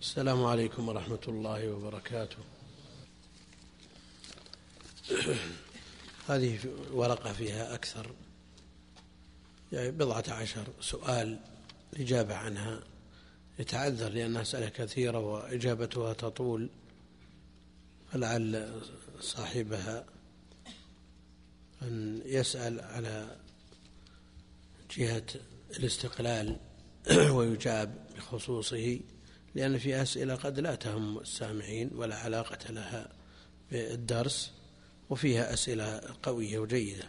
السلام عليكم ورحمة الله وبركاته. هذه ورقة فيها أكثر، يعني 14 سؤال الإجابة عنها يتعذر لأنها أسئلة كثيرة وإجابتها تطول، فلعل صاحبها أن يسأل على جهة الاستقلال ويجاب بخصوصه، لأن في أسئلة قد لا تهم السامعين ولا علاقة لها بالدرس، وفيها أسئلة قوية وجيدة.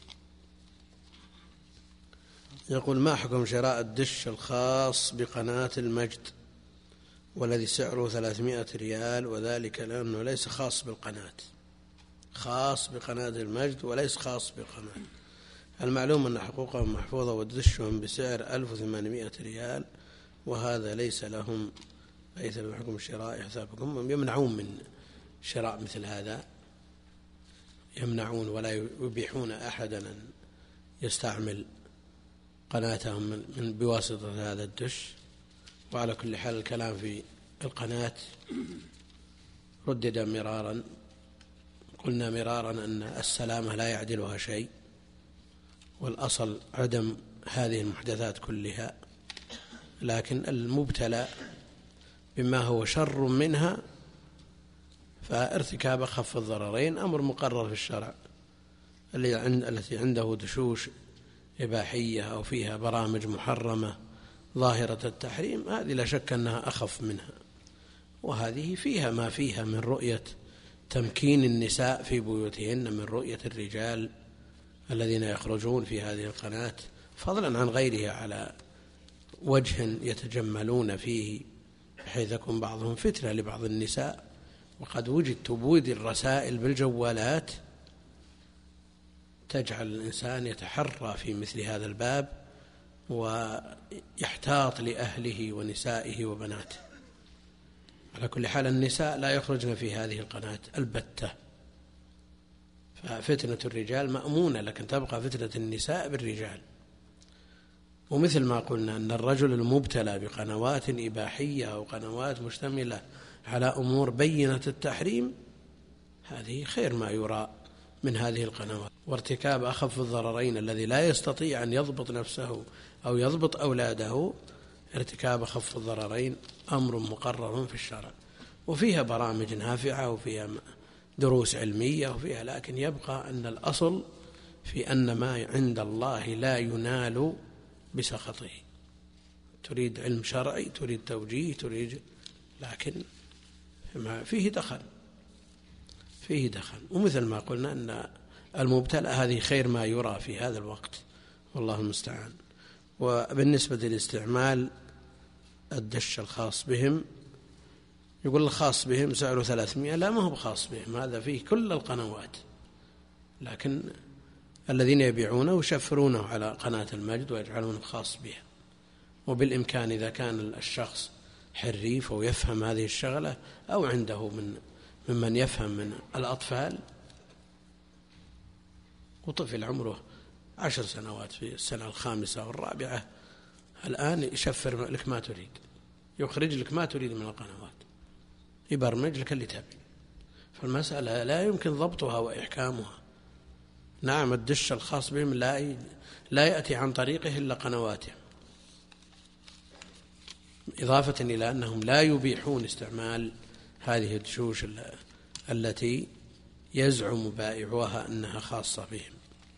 يقول: ما حكم شراء الدش الخاص بقناة المجد والذي سعره 300 ريال، وذلك لأنه ليس خاص بالقناة، خاص بقناة المجد وليس خاص بقناة. المعلوم أن حقوقهم محفوظة ودشهم بسعر 1800 ريال، وهذا ليس لهم بحكم الشراء حسابكم. يمنعون من شراء مثل هذا، يمنعون ولا يبيحون أحدا أن يستعمل قناتهم من بواسطة هذا الدش. وعلى كل حال الكلام في القناة ردد مرارا، قلنا مرارا أن السلامة لا يعدلها شيء، والأصل عدم هذه المحدثات كلها، لكن المبتلى بما هو شر منها فارتكاب أخف الضررين أمر مقرر في الشرع. التي عنده دشوش إباحية أو فيها برامج محرمة ظاهرة التحريم، هذه لا شك أنها أخف منها، وهذه فيها ما فيها من رؤية تمكين النساء في بيوتهن من رؤية الرجال الذين يخرجون في هذه القناة، فضلا عن غيرها على وجه يتجملون فيه، بحيث يكون بعضهم فتنة لبعض النساء. وقد وجد تبويد الرسائل بالجوالات تجعل الإنسان يتحرى في مثل هذا الباب ويحتاط لأهله ونسائه وبناته. على كل حال النساء لا يخرجن في هذه القناة البتة، ففتنة الرجال مأمونة، لكن تبقى فتنة النساء بالرجال. ومثل ما قلنا أن الرجل المبتلى بقنوات إباحية أو قنوات مشتملة على أمور بينة التحريم، هذه خير ما يرى من هذه القنوات. وارتكاب أخف الضررين الذي لا يستطيع أن يضبط نفسه أو يضبط أولاده، ارتكاب أخف الضررين أمر مقرر في الشرع، وفيها برامج نافعة وفيها دروس علمية وفيها، لكن يبقى أن الأصل في أن ما عند الله لا ينال بسخطه. تريد علم شرعي، تريد توجيه، تريد، لكن فيه دخل. ومثل ما قلنا أن المبتلى هذه خير ما يرى في هذا الوقت، والله المستعان. وبالنسبة للاستعمال الدش الخاص بهم، يقول الخاص بهم سعره 300، لا ما هو خاص بهم، هذا فيه كل القنوات، لكن الذين يبيعونه ويشفرونه على قناة المجد ويجعلونه خاص بها. وبالإمكان إذا كان الشخص حريف ويفهم هذه الشغلة، أو عنده ممن يفهم من الأطفال، وطفل عمره 10 سنوات في السنة 5 والرابعة، الآن يشفر لك ما تريد، يخرج لك ما تريد من القنوات، يبرمج لك اللي تبي. فالمسألة لا يمكن ضبطها وإحكامها. نعم الدش الخاص بهم لا يأتي عن طريقه إلا قنواتهم، إضافة إلى أنهم لا يبيحون استعمال هذه الدشوش التي يزعم بائعوها أنها خاصة بهم.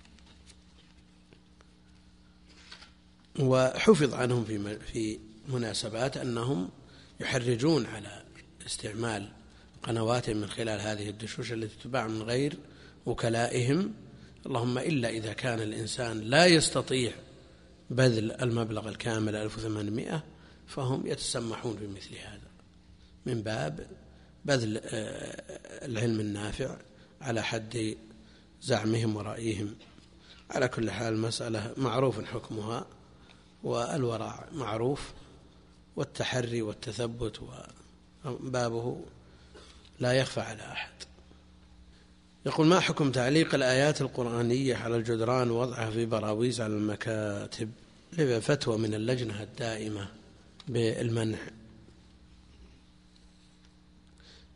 وحفظ عنهم في مناسبات أنهم يحرجون على استعمال قنواتهم من خلال هذه الدشوش التي تباع من غير وكلائهم، اللهم إلا إذا كان الإنسان لا يستطيع بذل المبلغ الكامل 1800، فهم يتسمحون بمثل هذا من باب بذل العلم النافع على حد زعمهم ورأيهم. على كل حال مسألة معروف حكمها، والورع معروف، والتحري والتثبت وبابه لا يخفى على أحد. يقول: ما حكم تعليق الآيات القرآنية على الجدران ووضعها في براويز على المكاتب؟ فتوى من اللجنة الدائمة بالمنع.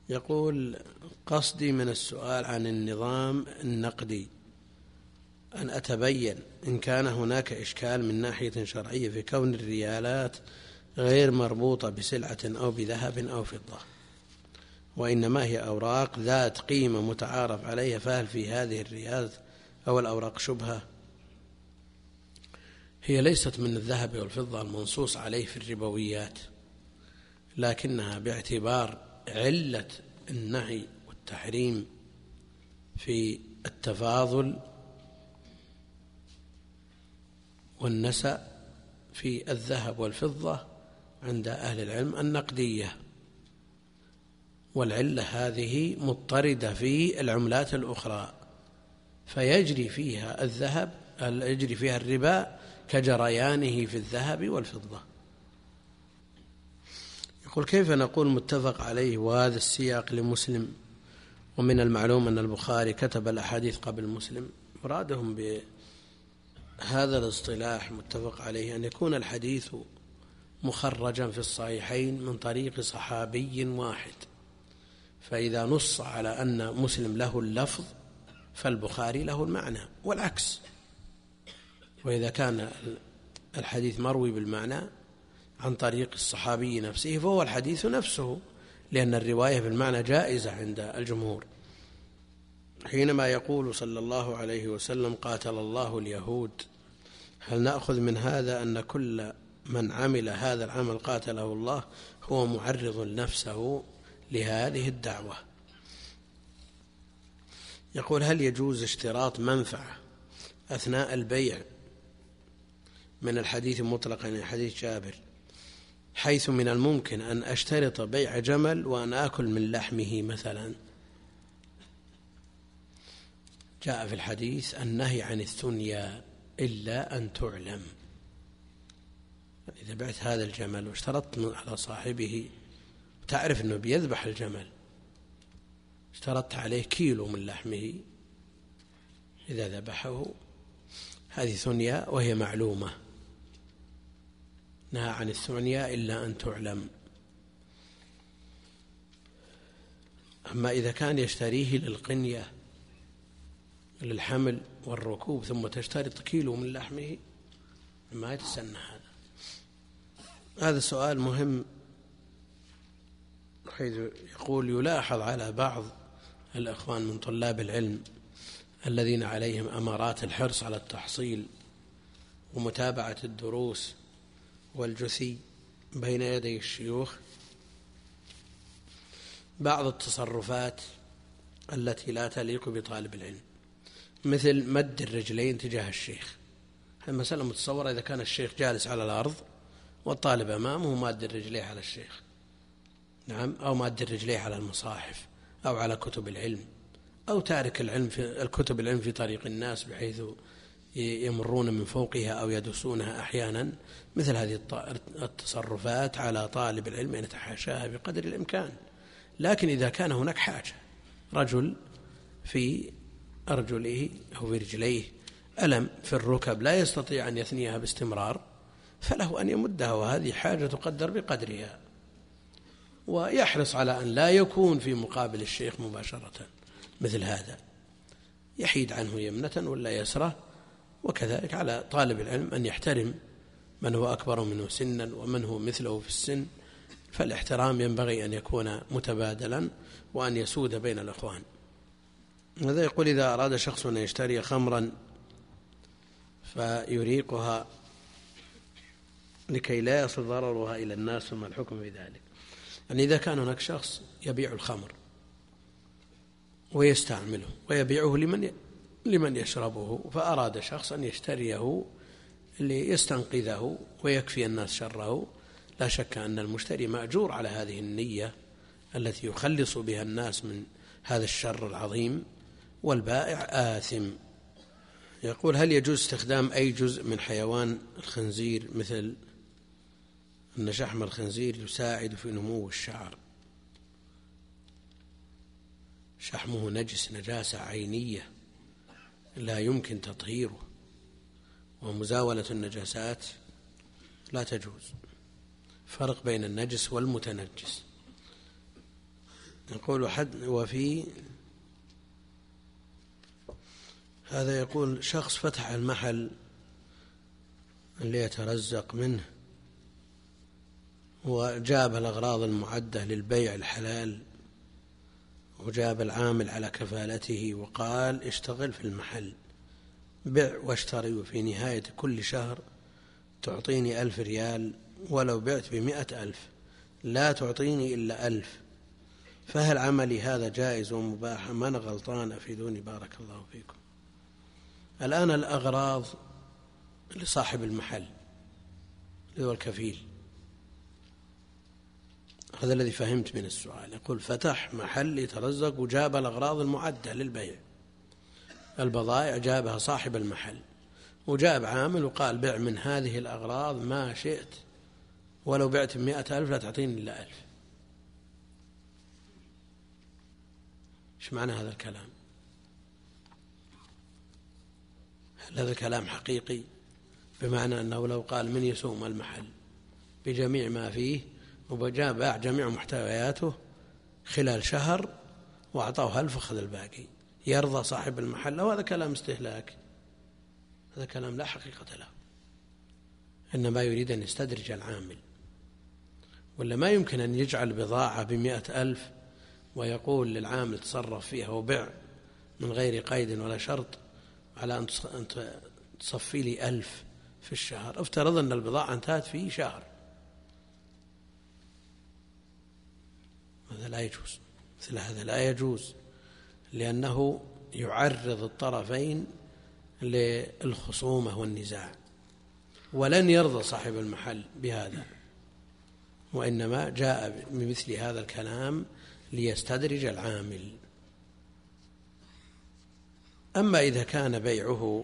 يقول: قصدي من السؤال عن النظام النقدي أن أتبين إن كان هناك إشكال من ناحية شرعية في كون الريالات غير مربوطة بسلعة أو بذهب أو فضة، وإنما هي أوراق ذات قيمة متعارف عليها، فهل في هذه الريالات أو الأوراق شبهة؟ هي ليست من الذهب والفضة المنصوص عليه في الربويات، لكنها باعتبار علة النهي والتحريم في التفاضل والنسأ في الذهب والفضة عند أهل العلم النقدية، والعلة هذه مضطردة في العملات الأخرى، فيجري فيها يجري فيها الربا كجريانه في الذهب والفضة. يقول: كيف نقول متفق عليه وهذا السياق لمسلم، ومن المعلوم أن البخاري كتب الأحاديث قبل مسلم؟ مرادهم بهذا الاصطلاح متفق عليه أن يكون الحديث مخرجا في الصحيحين من طريق صحابي واحد، فإذا نص على أن مسلم له اللفظ فالبخاري له المعنى، والعكس. وإذا كان الحديث مروي بالمعنى عن طريق الصحابي نفسه فهو الحديث نفسه، لأن الرواية بالمعنى جائزة عند الجمهور. حينما يقول صلى الله عليه وسلم: قاتل الله اليهود، هل نأخذ من هذا أن كل من عمل هذا العمل قاتله الله هو معرض نفسه لهذه الدعوة؟ يقول: هل يجوز اشتراط منفعة أثناء البيع من الحديث مطلقا يعني حديث جابر، حيث من الممكن أن أشترط بيع جمل وأن آكل من لحمه مثلا؟ جاء في الحديث النهي عن الثنيا إلا أن تعلم. إذا بعت هذا الجمل واشترطت على صاحبه، تعرف أنه بيذبح الجمل، اشترطت عليه كيلو من لحمه إذا ذبحه، هذه ثنيا وهي معلومة. نهى عن الثنيا إلا أن تعلم. أما إذا كان يشتريه للقنية للحمل والركوب ثم تشترط كيلو من لحمه، ما يتسنى هذا سؤال مهم، حيث يقول: يلاحظ على بعض الأخوان من طلاب العلم الذين عليهم أمارات الحرص على التحصيل ومتابعة الدروس والجثي بين يدي الشيوخ بعض التصرفات التي لا تليق بطالب العلم، مثل مد الرجلين تجاه الشيخ. المسألة متصورة إذا كان الشيخ جالس على الأرض والطالب أمامه ماد الرجلين على الشيخ، نعم، أو ماد الرجلين على المصاحف أو على كتب العلم، أو تارك العلم في الكتب العلم في طريق الناس بحيث يمرون من فوقها أو يدسونها أحيانا. مثل هذه التصرفات على طالب العلم أن يتحاشاها بقدر الإمكان. لكن إذا كان هناك حاجة، رجل في أرجله أو في رجليه ألم في الركب لا يستطيع أن يثنيها باستمرار، فله أن يمدها، وهذه حاجة تقدر بقدرها، ويحرص على أن لا يكون في مقابل الشيخ مباشرة. مثل هذا يحيد عنه يمنة ولا يسرة. وكذلك على طالب العلم أن يحترم من هو أكبر منه سنا ومن هو مثله في السن، فالاحترام ينبغي أن يكون متبادلا وأن يسود بين الأخوان. هذا يقول: إذا أراد شخص أن يشتري خمرا فيريقها لكي لا يصل ضررها إلى الناس، ثم الحكم في ذلك. يعني إذا كان هناك شخص يبيع الخمر ويستعمله ويبيعه لمن يشربه، فأراد شخص أن يشتريه ليستنقذه ويكفي الناس شره، لا شك أن المشتري مأجور على هذه النية التي يخلص بها الناس من هذا الشر العظيم، والبائع آثم. يقول: هل يجوز استخدام أي جزء من حيوان الخنزير، مثل أن شحم الخنزير يساعد في نمو الشعر؟ شحمه نجس نجاسة عينية لا يمكن تطهيره، ومزاولة النجاسات لا تجوز. فرق بين النجس والمتنجس. يقول وفي هذا يقول شخص فتح المحل اللي يترزق منه وجاب الأغراض المعدة للبيع الحلال وجاب العامل على كفالته وقال اشتغل في المحل بع واشتري وفي نهاية كل شهر تعطيني 1000 ريال ولو بعت ب100,000 لا تعطيني إلا 1000. فهل عملي هذا جائز ومباح أم أنا غلطان؟ أفيدوني بارك الله فيكم. الآن الأغراض لصاحب المحل اللي هو الكفيل، هذا الذي فهمت من السؤال. يقول فتح محل يترزق وجاب الأغراض المعدة للبيع، البضائع جابها صاحب المحل وجاب عامل وقال بع من هذه الأغراض ما شئت ولو بعت ب100,000 لا تعطيني إلا 1000. إيش معنى هذا الكلام؟ هل هذا الكلام حقيقي بمعنى أنه لو قال من يسوم المحل بجميع ما فيه وجاء باع جميع محتوياته خلال شهر وأعطاه 1000 وأخذ الباقي يرضى صاحب المحل؟ أو هذا كلام استهلاك؟ هذا كلام لا حقيقة له، إنما يريد أن يستدرج العامل. ولا ما يمكن أن يجعل بضاعة ب100,000 ويقول للعامل تصرف فيها وبع من غير قيد ولا شرط على أن تصفي لي 1000 في الشهر. افترض أن البضاعة انتهت في شهر، هذا لا يجوز. مثل هذا لا يجوز لأنه يعرض الطرفين للخصومة والنزاع، ولن يرضى صاحب المحل بهذا، وإنما جاء بمثل هذا الكلام ليستدرج العامل. أما إذا كان بيعه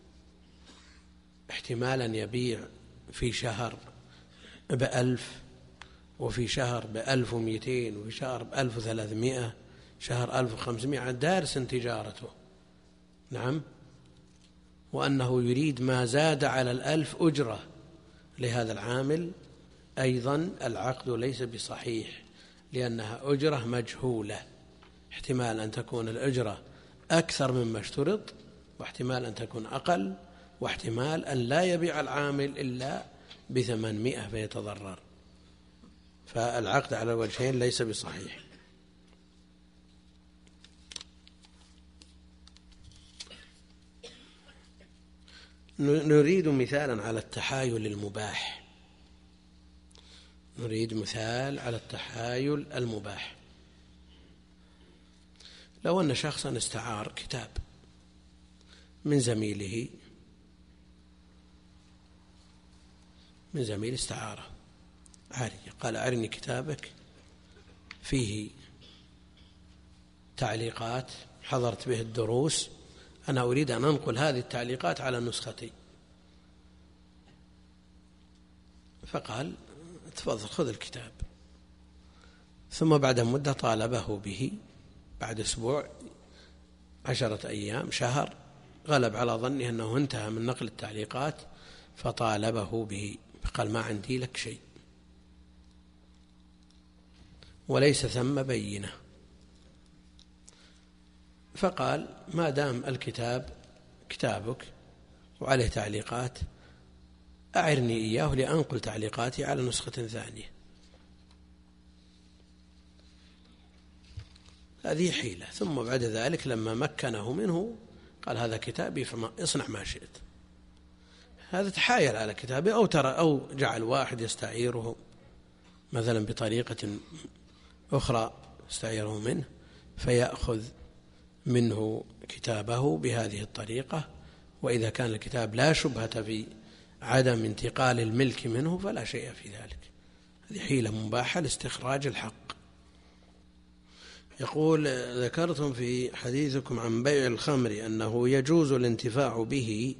احتمالا يبيع في شهر ب1000 وفي شهر ب1200 وفي شهر ب1300 شهر 1500 دارس تجارته، نعم، وأنه يريد ما زاد على 1000 أجرة لهذا العامل، أيضا العقد ليس بصحيح لأنها أجرة مجهولة، احتمال أن تكون الأجرة أكثر مما اشترط واحتمال أن تكون أقل واحتمال أن لا يبيع العامل إلا ب800 فيتضرر، فالعقد على الوجهين ليس بصحيح. نريد مثالا على التحايل المباح. نريد مثال على التحايل المباح. لو أن شخصا استعار كتاب من زميل استعاره عارية، قال أعرني كتابك فيه تعليقات حضرت به الدروس، أنا أريد أن أنقل هذه التعليقات على نسختي. فقال تفضل خذ الكتاب. ثم بعد مدة طالبه به، بعد أسبوع 10 أيام شهر، غلب على ظنه أنه انتهى من نقل التعليقات فطالبه به، فقال ما عندي لك شيء وليس ثم بينة. فقال ما دام الكتاب كتابك وعليه تعليقات أعرني إياه لأنقل تعليقاتي على نسخة ثانية. هذه حيلة. ثم بعد ذلك لما مكنه منه قال هذا كتابي فاصنع ما شئت. هذا تحايل على كتابه، أو جعل واحد يستعيره مثلا بطريقة أخرى يستعيره منه فيأخذ منه كتابه بهذه الطريقة. وإذا كان الكتاب لا شبهة في عدم انتقال الملك منه فلا شيء في ذلك. هذه حيلة مباحة لاستخراج الحق. يقول ذكرتم في حديثكم عن بيع الخمر أنه يجوز الانتفاع به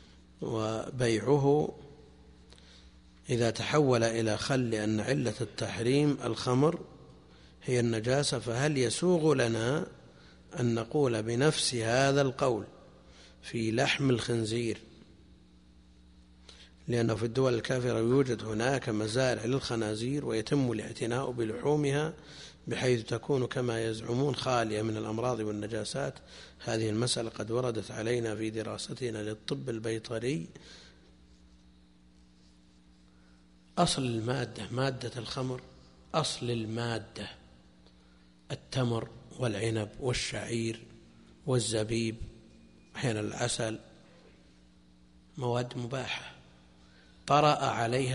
وبيعه إذا تحول إلى خل، لأن علة التحريم الخمر هي النجاسة، فهل يسوغ لنا أن نقول بنفس هذا القول في لحم الخنزير لأنه في الدول الكافرة يوجد هناك مزارع للخنازير ويتم الاعتناء بلحومها بحيث تكون كما يزعمون خالية من الأمراض والنجاسات. هذه المسألة قد وردت علينا في دراستنا للطب البيطري. أصل المادة، مادة الخمر، أصل المادة التمر والعنب والشعير والزبيب، أحيانا العسل، مواد مباحة طرأ عليها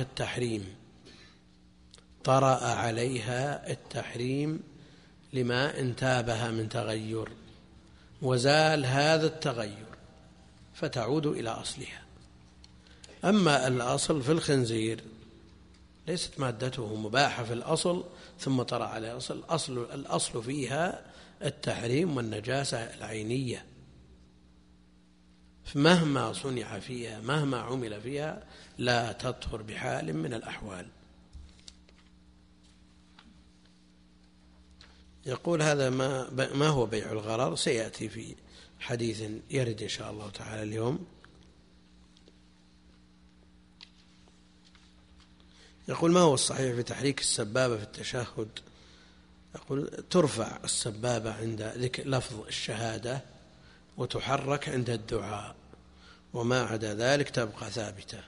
التحريم لما انتابها من تغير، وزال هذا التغير فتعود إلى أصلها. أما الأصل في الخنزير ليست مادته مباحة في الأصل ثم طرأ عليها الأصل فيها التحريم والنجاسة العينية، مهما صنع فيها مهما عمل فيها لا تطهر بحال من الأحوال. يقول هذا ما هو بيع الغرر، سيأتي في حديث يرد إن شاء الله تعالى اليوم. يقول ما هو الصحيح في تحريك السبابة في التشهد؟ يقول ترفع السبابة عند ذكر لفظ الشهادة وتحرك عند الدعاء، وما عدا ذلك تبقى ثابتة.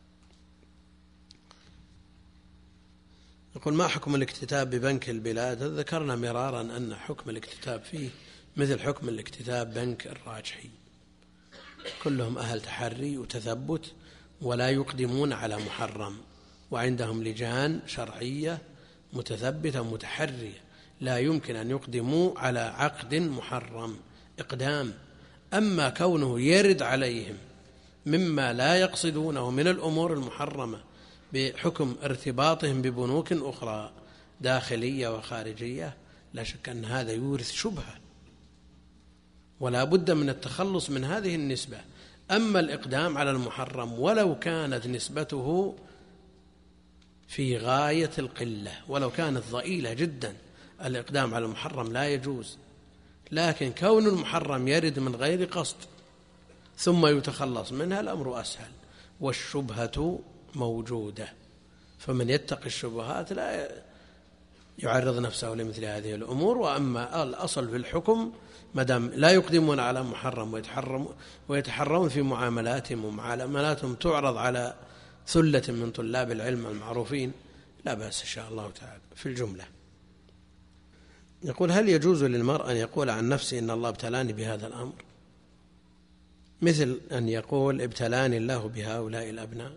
يقول ما حكم الاكتتاب ببنك البلاد؟ ذكرنا مرارا أن حكم الاكتتاب فيه مثل حكم الاكتتاب بنك الراجحي، كلهم أهل تحري وتثبت ولا يقدمون على محرم، وعندهم لجان شرعية متثبتة متحرية لا يمكن أن يقدموا على عقد محرم إقدام. أما كونه يرد عليهم مما لا يقصدونه من الأمور المحرمة بحكم ارتباطهم ببنوك أخرى داخلية وخارجية، لا شك أن هذا يورث شبهة ولا بد من التخلص من هذه النسبة. أما الإقدام على المحرم ولو كانت نسبته في غاية القلة، ولو كانت ضئيلة جدا، الإقدام على المحرم لا يجوز، لكن كون المحرم يرد من غير قصد ثم يتخلص منها الأمر أسهل، والشبهة موجودة، فمن يتقي الشبهات لا يعرض نفسه لمثل هذه الأمور. وأما الأصل في الحكم مدام لا يقدمون على محرم ويتحرون في معاملاتهم، ومعاملاتهم تعرض على ثلة من طلاب العلم المعروفين، لا بأس إن شاء الله تعالى في الجملة. يقول هل يجوز للمرء أن يقول عن نفسه إن الله ابتلاني بهذا الأمر، مثل أن يقول ابتلاني الله بهؤلاء الأبناء،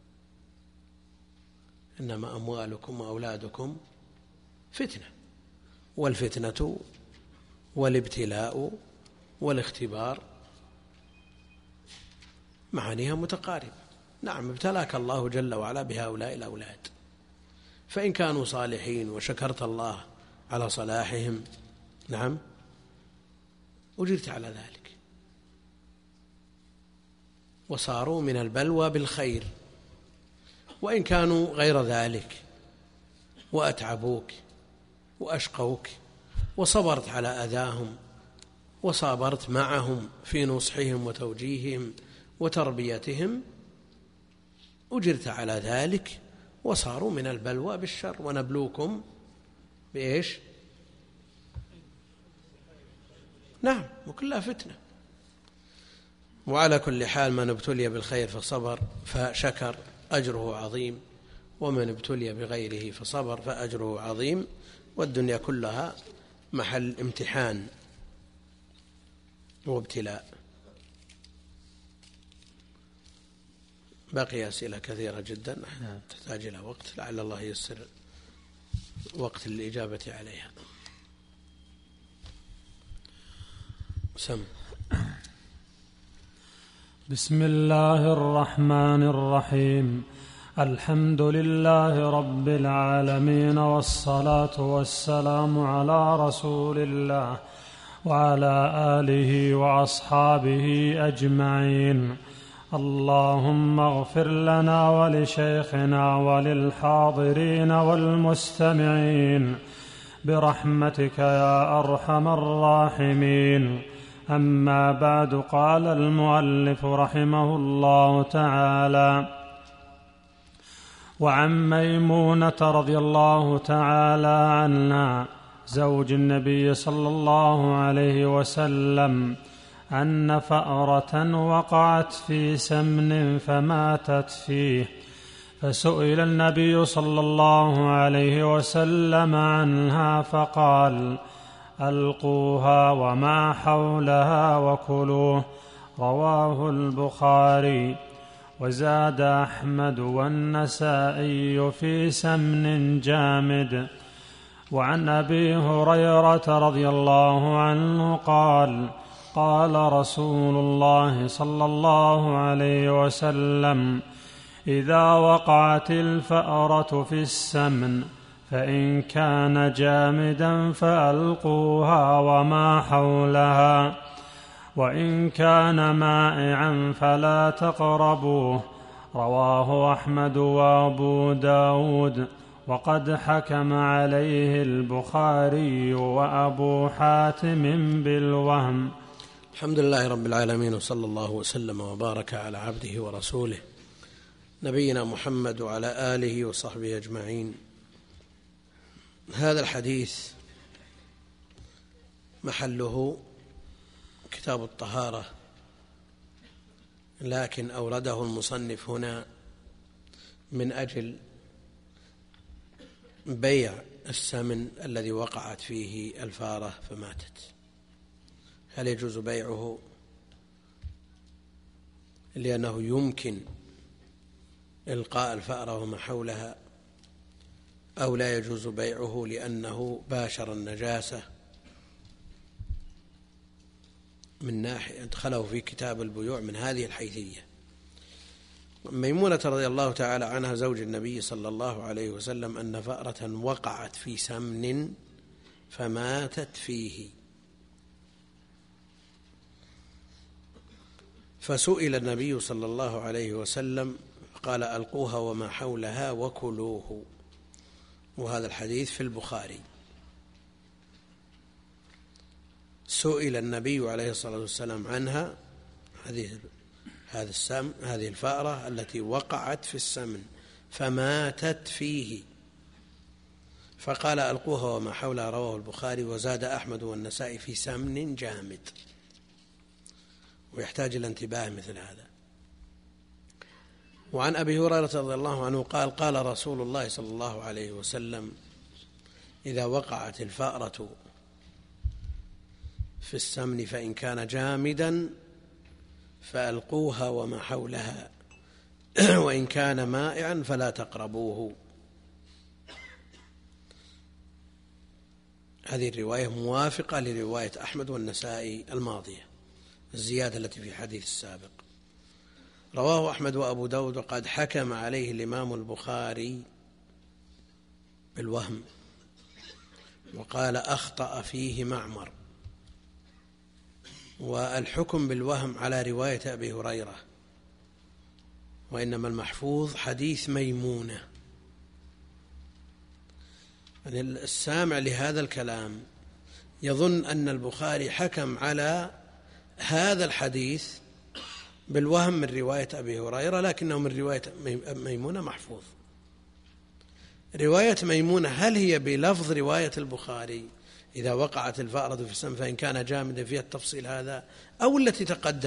إنما أموالكم وأولادكم فتنة، والفتنة والابتلاء والاختبار معانيها متقاربة. نعم ابتلاك الله جل وعلا بهؤلاء الأولاد، فإن كانوا صالحين وشكرت الله على صلاحهم نعم أجرت على ذلك، وصاروا من البلوى بالخير. وإن كانوا غير ذلك وأتعبوك وأشقوك وصبرت على أذاهم وصابرت معهم في نصحهم وتوجيههم وتربيتهم أجرت على ذلك، وصاروا من البلوى بالشر. ونبلوكم بإيش؟ نعم، وكلها فتنة. وعلى كل حال من ابتلي بالخير فصبر فشكر أجره عظيم، ومن ابتلي بغيره فصبر فأجره عظيم، والدنيا كلها محل امتحان وابتلاء. باقي أسئلة كثيرة جدا تحتاج إلى وقت، لعل الله ييسر وقت للإجابة عليها. سم. بسم الله الرحمن الرحيم. الحمد لله رب العالمين، والصلاة والسلام على رسول الله وعلى آله وأصحابه أجمعين. اللهم اغفر لنا ولشيخنا وللحاضرين والمستمعين برحمتك يا أرحم الراحمين. أما بعد، قال المؤلف رحمه الله تعالى: وعن ميمونة رضي الله تعالى عنها زوج النبي صلى الله عليه وسلم أن فأرة وقعت في سمن فماتت فيه، فسئل النبي صلى الله عليه وسلم عنها فقال: ألقوها وما حولها وكلوه. رواه البخاري. وزاد أحمد والنسائي في سمن جامد. وعن أبي هريرة رضي الله عنه قال: قال رسول الله صلى الله عليه وسلم: إذا وقعت الفأرة في السمن فإن كان جامدا فألقوها وما حولها، وإن كان مائعا فلا تقربوه. رواه أحمد وأبو داود، وقد حكم عليه البخاري وأبو حاتم بالوهم. الحمد لله رب العالمين، وصلى الله وسلم وبارك على عبده ورسوله نبينا محمد وعلى آله وصحبه أجمعين. هذا الحديث محله كتاب الطهارة، لكن أورده المصنف هنا من أجل بيع السمن الذي وقعت فيه الفارة فماتت. هل يجوز بيعه لأنه يمكن إلقاء الفأرة وما حولها، أو لا يجوز بيعه لأنه باشر النجاسة من ناحية أدخله في كتاب البيوع من هذه الحيثية. ميمونة رضي الله تعالى عنها زوج النبي صلى الله عليه وسلم أن فأرة وقعت في سمن فماتت فيه، فسئل النبي صلى الله عليه وسلم قال: ألقوها وما حولها وكلوه. وهذا الحديث في البخاري. سئل النبي عليه الصلاة والسلام عنها، هذه الفأرة التي وقعت في السمن فماتت فيه، فقال: ألقوها وما حولها. رواه البخاري. وزاد أحمد والنسائي في سمن جامد، ويحتاج إلى انتباه مثل هذا. وعن أبي هريرة رضي الله عنه قال: قال رسول الله صلى الله عليه وسلم: إذا وقعت الفأرة في السمن فإن كان جامدا فألقوها وما حولها، وإن كان مائعا فلا تقربوه. هذه الرواية موافقة لرواية أحمد والنسائي الماضية، الزيادة التي في الحديث السابق. رواه أحمد وأبو داود، وقد حكم عليه الإمام البخاري بالوهم، وقال: أخطأ فيه معمر. والحكم بالوهم على رواية أبي هريرة، وإنما المحفوظ حديث ميمونة. يعني السامع لهذا الكلام يظن أن البخاري حكم على هذا الحديث بالوهم من رواية أبي هريرة، لكنه من رواية ميمونة محفوظ. رواية ميمونة هل هي بلفظ رواية البخاري إذا وقعت الفأرة في السمن فإن كان جامدا فيها التفصيل هذا، أو التي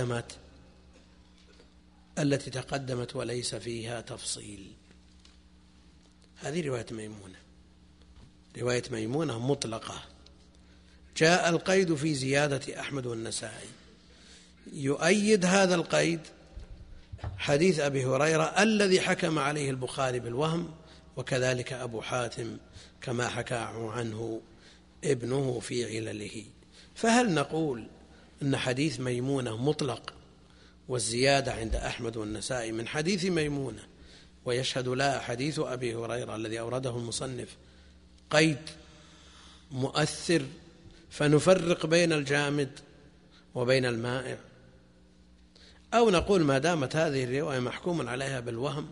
تقدمت وليس فيها تفصيل؟ هذه رواية ميمونة. رواية ميمونة مطلقة، جاء القيد في زيادة أحمد والنسائي. يؤيد هذا القيد حديث أبي هريرة الذي حكم عليه البخاري بالوهم، وكذلك أبو حاتم كما حكى عنه ابنه في علله. فهل نقول أن حديث ميمونة مطلق والزيادة عند أحمد والنسائي من حديث ميمونة، ويشهد لها حديث أبي هريرة الذي أورده المصنف قيد مؤثر، فنفرق بين الجامد وبين المائع؟ أو نقول ما دامت هذه الرواية محكوم عليها بالوهم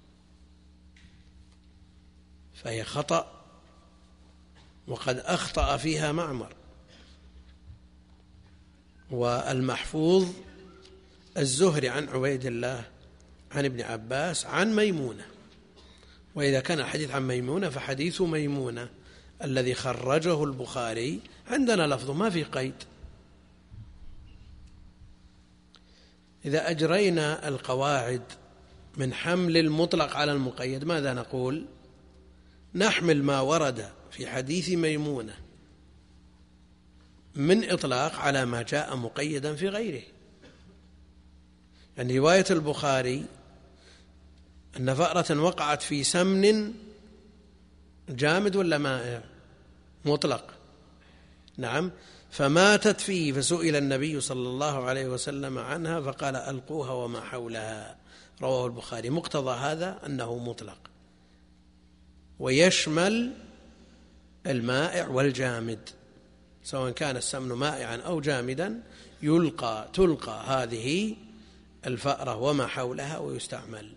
فهي خطأ، وقد أخطأ فيها معمر، والمحفوظ الزهري عن عبيد الله عن ابن عباس عن ميمونة، وإذا كان الحديث عن ميمونة فحديث ميمونة الذي خرجه البخاري عندنا لفظه ما في قيد. إذا أجرينا القواعد من حمل المطلق على المقيد ماذا نقول؟ نحمل ما ورد في حديث ميمونة من إطلاق على ما جاء مقيدا في غيره. يعني رواية البخاري أن فأرة وقعت في سمن جامد ولا مائع مطلق، نعم، فماتت فيه فسئل النبي صلى الله عليه وسلم عنها فقال ألقوها وما حولها، رواه البخاري. مقتضى هذا أنه مطلق ويشمل المائع والجامد، سواء كان السمن مائعا أو جامدا تلقى هذه الفأرة وما حولها ويستعمل.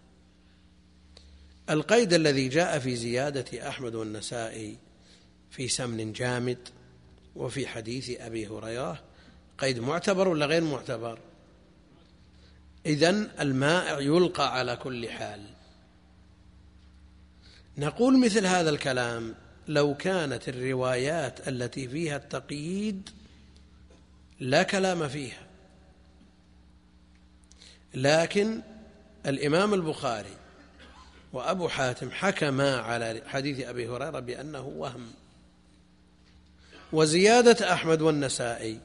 القيد الذي جاء في زيادة أحمد والنسائي في سمن جامد وفي حديث أبي هريرة قيد معتبر ولا غير معتبر؟ إذن المائع يلقى على كل حال. نقول مثل هذا الكلام لو كانت الروايات التي فيها التقييد لا كلام فيها، لكن الإمام البخاري وأبو حاتم حكما على حديث أبي هريرة بأنه وهم، وزيادة أحمد والنسائي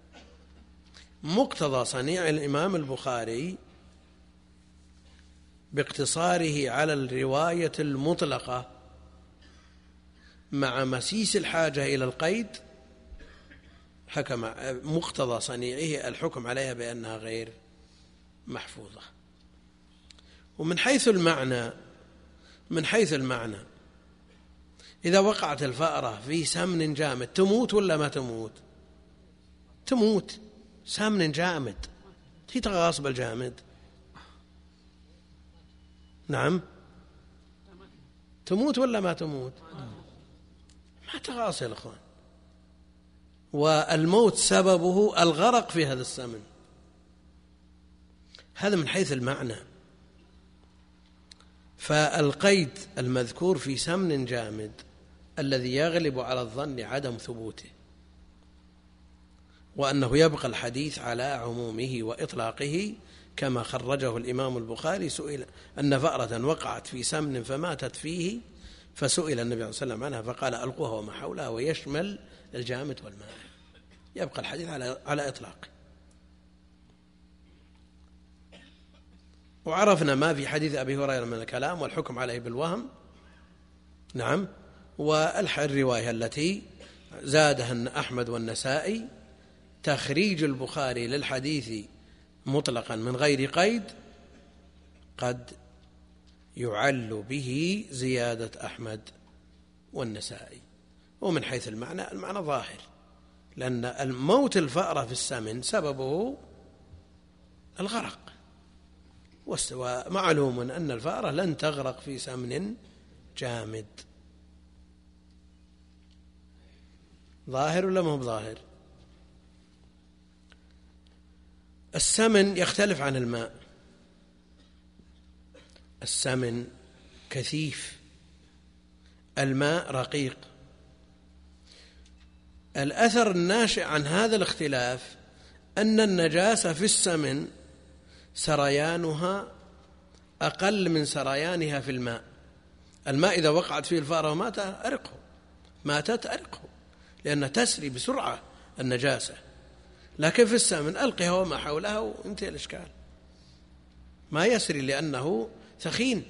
مقتضى صنيع الإمام البخاري باقتصاره على الرواية المطلقة مع مسيس الحاجة إلى القيد، حكم مقتضى صنيعه الحكم عليها بأنها غير محفوظة. ومن حيث المعنى إذا وقعت الفأرة في سمن جامد تموت ولا ما تموت؟ تموت. سمن جامد تتغاصب الجامد، نعم، تموت ولا ما تموت؟ ما تغاصب يا أخوان، والموت سببه الغرق في هذا السمن. هذا من حيث المعنى. فالقيد المذكور في سمن جامد الذي يغلب على الظن عدم ثبوته، وأنه يبقى الحديث على عمومه وإطلاقه كما خرجه الإمام البخاري. سئل أن فأرة وقعت في سمن فماتت فيه فسئل النبي صلى الله عليه وسلم عنها فقال ألقوها وما حولها، ويشمل الجامد والماء، يبقى الحديث على إطلاقه. وعرفنا ما في حديث أبي هريرة من الكلام والحكم عليه بالوهم، نعم، والرواية التي زادها أحمد والنسائي تخريج البخاري للحديث مطلقا من غير قيد قد يعل به زيادة أحمد والنسائي. ومن حيث المعنى ظاهر، لأن الموت الفأرة في السمن سببه الغرق، ومعلوم أن الفأرة لن تغرق في سمن جامد. ظاهر ولا ما هو ظاهر؟ السمن يختلف عن الماء. السمن كثيف، الماء رقيق. الأثر الناشئ عن هذا الاختلاف أن النجاسة في السمن سريانها أقل من سريانها في الماء. الماء إذا وقعت فيه الفأرة ماتت أرقه لأن تسري بسرعة النجاسة، لكن في السمن ألقها وما حولها وانتهى الإشكال، ما يسري لأنه ثخين.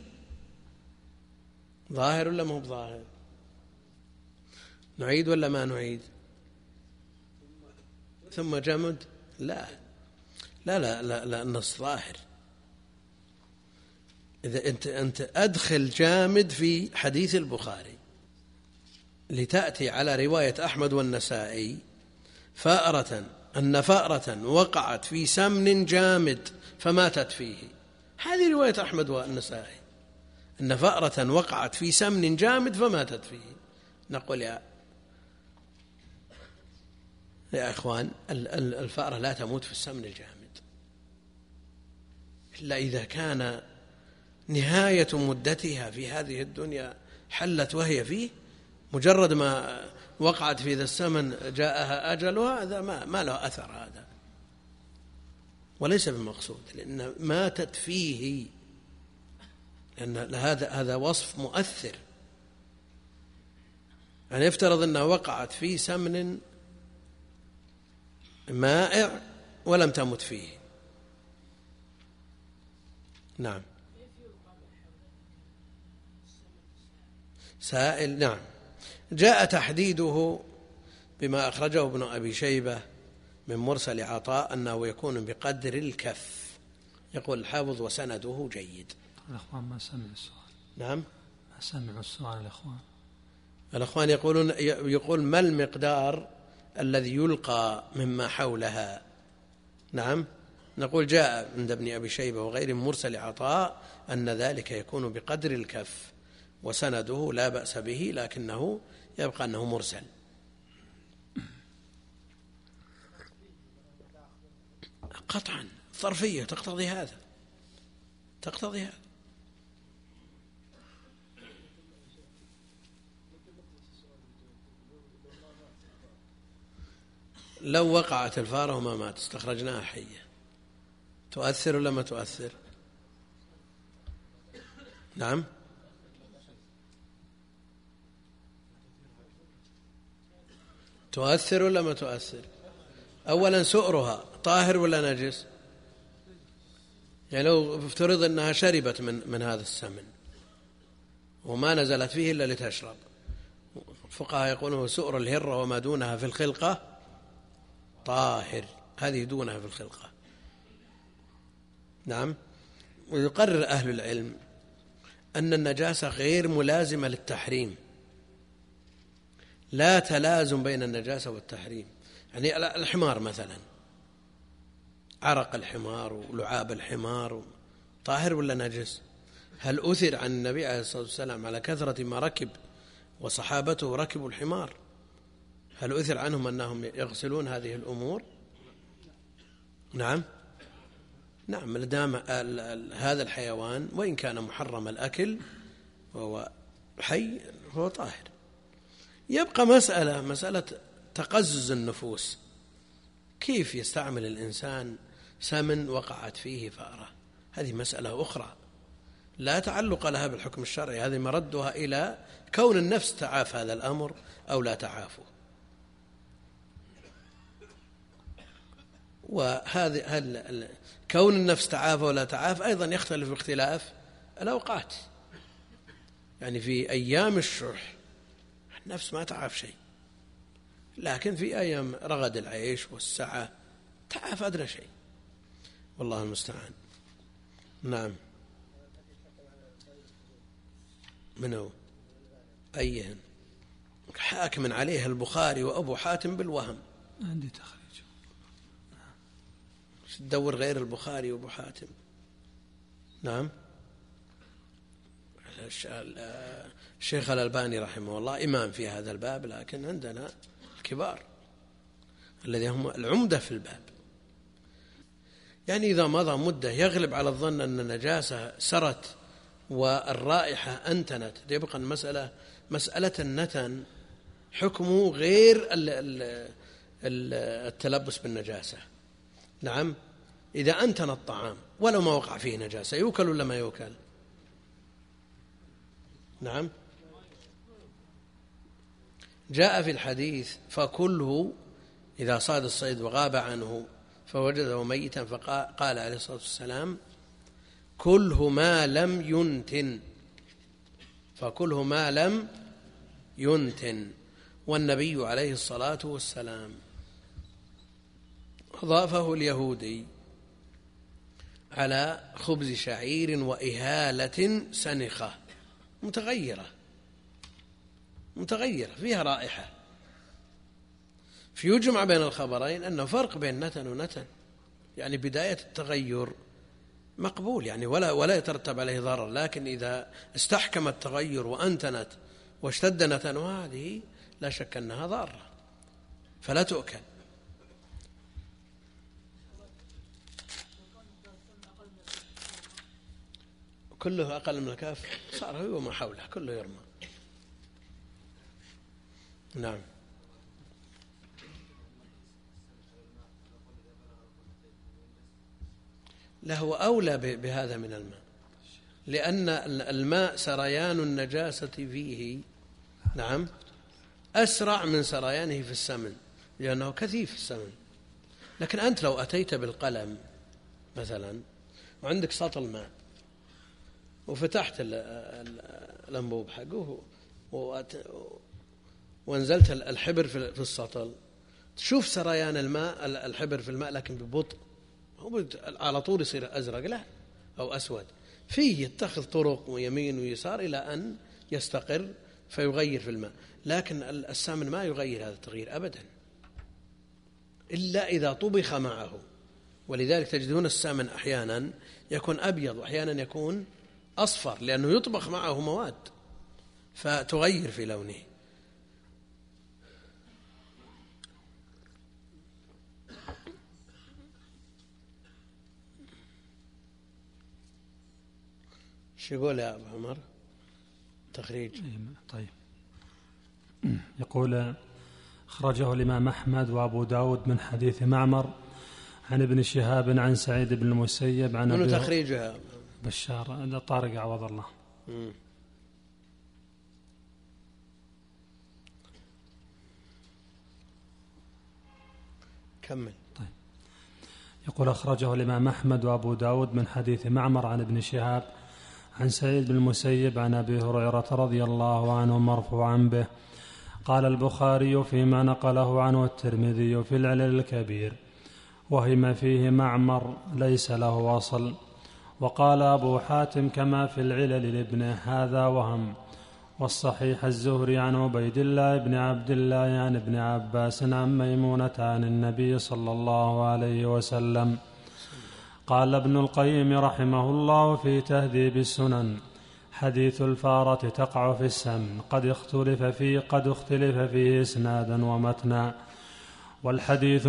ظاهر ولا ما هو ظاهر؟ نعيد ولا ما نعيد؟ ثم جمد؟ لا لا لا لا, لا النص ظاهر. إذا أنت أدخل جامد في حديث البخاري لتأتي على رواية أحمد والنسائي أن فأرة وقعت في سمن جامد فماتت فيه، هذه رواية أحمد والنسائي، أن فأرة وقعت في سمن جامد فماتت فيه. نقول يا إخوان، الفأرة لا تموت في السمن الجامد إلا إذا كان نهاية مدتها في هذه الدنيا حلت وهي فيه، مجرد ما وقعت في ذا السمن جاءها أجلها، هذا ما له أثر هذا، وليس بمقصود، لأن ماتت فيه، لأن هذا وصف مؤثر. يعني يفترض أنها وقعت في سمن مائع ولم تمت فيه. نعم. سائل. نعم. جاء تحديده بما أخرجه ابن أبي شيبة من مرسل عطاء أنه يكون بقدر الكف. يقول الحافظ وسنده جيد. الأخوان ما سمعوا السؤال. نعم ما سمعوا السؤال الأخوان يقول ما المقدار الذي يلقى مما حولها. نعم. نقول جاء عند ابن أبي شيبة وغير مرسل عطاء أن ذلك يكون بقدر الكف، وسنده لا بأس به، لكنه يبقى أنه مرسل. قطعا ظرفية تقتضي هذا. لو وقعت الفارة وما مات استخرجناها حية، تؤثر ولا ما تؤثر؟ نعم. تؤثر ولا ما تؤثر؟ أولا سؤرها طاهر ولا نجس؟ يعني لو افترض أنها شربت من هذا السمن وما نزلت فيه إلا لتشرب، الفقهاء يقولون سؤر الهرة وما دونها في الخلقة طاهر، هذه دونها في الخلقة. نعم. ويقرر أهل العلم أن النجاسة غير ملازمة للتحريم، لا تلازم بين النجاسة والتحريم. يعني الحمار مثلا، عرق الحمار ولعاب الحمار طاهر ولا نجس؟ هل أثر عن النبي عليه الصلاة والسلام على كثرة ما ركب وصحابته ركبوا الحمار، هل أثر عنهم أنهم يغسلون هذه الأمور؟ نعم. لدام هذا الحيوان وإن كان محرم الأكل وهو حي هو طاهر. يبقى مسألة تقزز النفوس، كيف يستعمل الإنسان سمن وقعت فيه فأرة، هذه مسألة أخرى لا تعلق لها بالحكم الشرعي، هذه مردها إلى كون النفس تعاف هذا الأمر أو لا تعافه. وهذا كون النفس تعاف ولا تعاف أيضا يختلف باختلاف الأوقات. يعني في أيام الشح النفس ما تعاف شيء، لكن في أيام رغد العيش والسعة تعاف أدنى شيء، والله المستعان. نعم. منو أيهن؟ حاكم عليه البخاري وأبو حاتم بالوهم. عندي تخريج. تدور غير البخاري وأبو حاتم. نعم. الشيخ الألباني رحمه الله إمام في هذا الباب، لكن عندنا الكبار الذين هم العمدة في الباب. يعني إذا مضى مدة يغلب على الظن أن النجاسة سرت والرائحة أنتنت، يبقى مسألة النتن حكمه غير التلبس بالنجاسة. نعم. إذا أنتن الطعام ولو ما وقع فيه نجاسة يوكل ولا ما يوكل؟ نعم. جاء في الحديث فكله إذا صاد الصيد وغاب عنه فوجده ميتا، فقال عليه الصلاة والسلام كله ما لم ينتن، فكله ما لم ينتن. والنبي عليه الصلاة والسلام أضافه اليهودي على خبز شعير وإهالة سنخة متغيرة فيها رائحة، فيجمع بين الخبرين أنه فرق بين نتن ونتن. يعني بداية التغير مقبول يعني ولا يترتب عليه ضرر، لكن إذا استحكم التغير وأنتنت واشتد نتنها هذه لا شك أنها ضارة فلا تؤكل. كله أقل من الكاف صار هو وما حوله كله يرمى. نعم. له أولى بهذا من الماء، لأن الماء سريان النجاسة فيه نعم أسرع من سريانه في السمن، لأنه كثيف السمن. لكن أنت لو أتيت بالقلم مثلا وعندك سطل ماء وفتحت الأنبوب حقه وانزلت الحبر في السطل، تشوف سريان الماء الحبر في الماء لكن ببطء، هو على طول يصير أزرق لا أو أسود، فيه يتخذ طرق ويمين ويسار إلى أن يستقر فيغير في الماء. لكن السمن ما يغير هذا التغيير أبدا إلا إذا طبخ معه، ولذلك تجدون السمن أحيانا يكون أبيض وأحيانا يكون أصفر، لأنه يطبخ معه مواد فتغير في لونه. شو يقول يا أبو عمر تخريج؟ طيب، يقول أخرجه الإمام أحمد وأبو داود من حديث معمر عن ابن شهاب عن سعيد بن المسيب عن أبي تخريجها بشار طارق عوض الله. كمل. طيب، يقول أخرجه الإمام أحمد وأبو داود من حديث معمر عن ابن شهاب عن سعيد بن المسيب عن أبي هريرة رضي الله عنه مرفوعا به. قال البخاري فيما نقله عنه الترمذي في العلل الكبير: وهم فيه معمر ليس له وصل. وقال أبو حاتم كما في العلل لابنه هذا وهم. والصحيح الزهري عن عبيد الله بن عبد الله عن ابن عباس عن ميمونة عن النبي صلى الله عليه وسلم. قال ابن القيم رحمه الله في تهذيب السنن: حديث الفارة تقع في السمن قد اختلف فيه إسنادا ومتنا. والحديث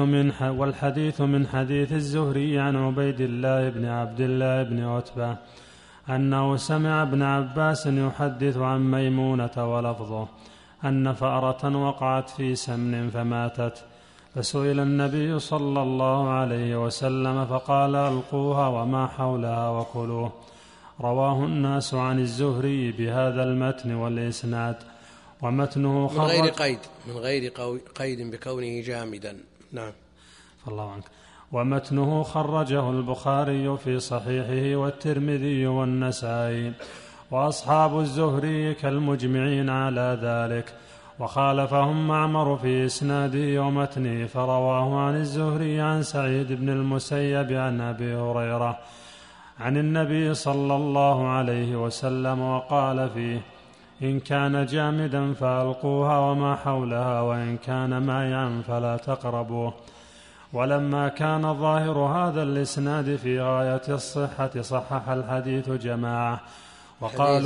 من حديث الزهري عن عبيد الله بن عبد الله بن عتبة أنه سمع ابن عباس يحدث عن ميمونة ولفظه أن فأرة وقعت في سمن فماتت، فسئل النبي صلى الله عليه وسلم فقال: ألقوها وما حولها وكلوه. رواه الناس عن الزهري بهذا المتن والإسناد، ومتنه من غير قيد بكونه جامدا. نعم. الله عنك. ومتنه خرجه البخاري في صحيحه والترمذي والنسائي، وأصحاب الزهري كالمجمعين على ذلك، وخالفهم معمر في إسناده ومتنه، فرواه عن الزهري عن سعيد بن المسيب عن أبي هريرة عن النبي صلى الله عليه وسلم، وقال فيه: إن كان جامدا فألقوها وما حولها، وإن كان مائعا فلا تقربوه. ولما كان ظاهر هذا الإسناد في غاية الصحة صحح الحديث جماعة وقالوا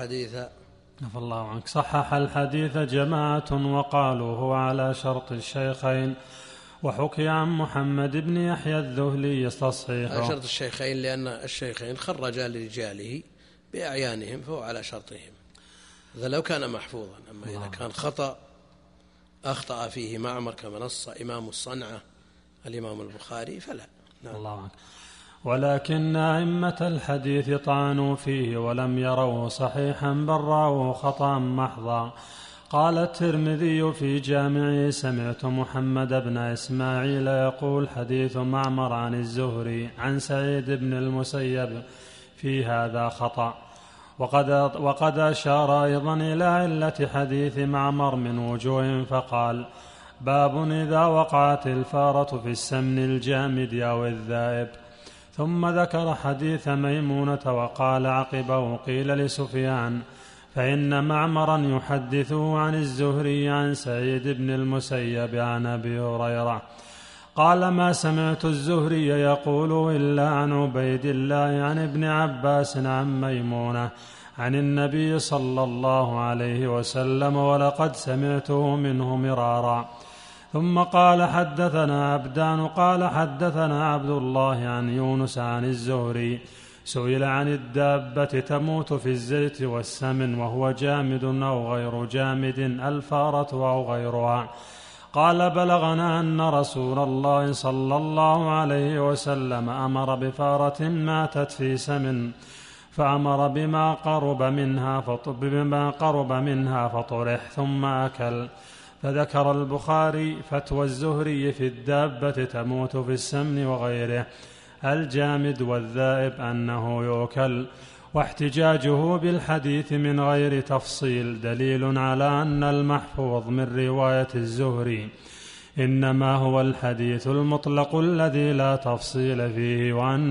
صحح الحديث جماعة وقالوا هو على شرط الشيخين. وحكي عن محمد بن يحيى الذهلي تصحيحه على شرط الشيخين، لأن الشيخين خرجا لرجاله بأعيانهم فهو على شرطهم، هذا لو كان محفوظا. أما إذا كان أخطأ فيه معمر كما نص إمام الصنعة الإمام البخاري فلا. نعم. الله عنك. ولكن أئمة الحديث طعنوا فيه ولم يروه صحيحا بل راوه خطأ محضا. قال الترمذي في جامعه: سمعت محمد بن إسماعيل يقول: حديث معمر عن الزهري عن سعيد بن المسيب في هذا خطأ. وقد أشار أيضا إلى علة حديث معمر من وجوه، فقال: باب إذا وقعت الفارة في السمن الجامد أو الذائب. ثم ذكر حديث ميمونة وقال عقبه: قيل لسفيان: فإن معمرا يحدثه عن الزهري عن سعيد بن المسيب عن أبي هريرة. قال: ما سمعت الزهري يقول إلا عن عبيد الله عن ابن عباس عن ميمونة عن النبي صلى الله عليه وسلم، ولقد سمعته منه مرارا. ثم قال: حدثنا عبدان قال حدثنا عبد الله عن يونس عن الزهري سئل عن الدابة تموت في الزيت والسمن وهو جامد أو غير جامد الفارة أو غيرها؟ قال بلغنا أن رسول الله صلى الله عليه وسلم أمر بفارة ماتت في سمن فأمر بما قرب منها فطرح ثم أكل. فذكر البخاري فتوى الزهري في الدابة تموت في السمن وغيره الجامد والذائب أنه يؤكل، واحتجاجه بالحديث من غير تفصيل دليل على أن المحفوظ من رواية الزهري إنما هو الحديث المطلق الذي لا تفصيل فيه،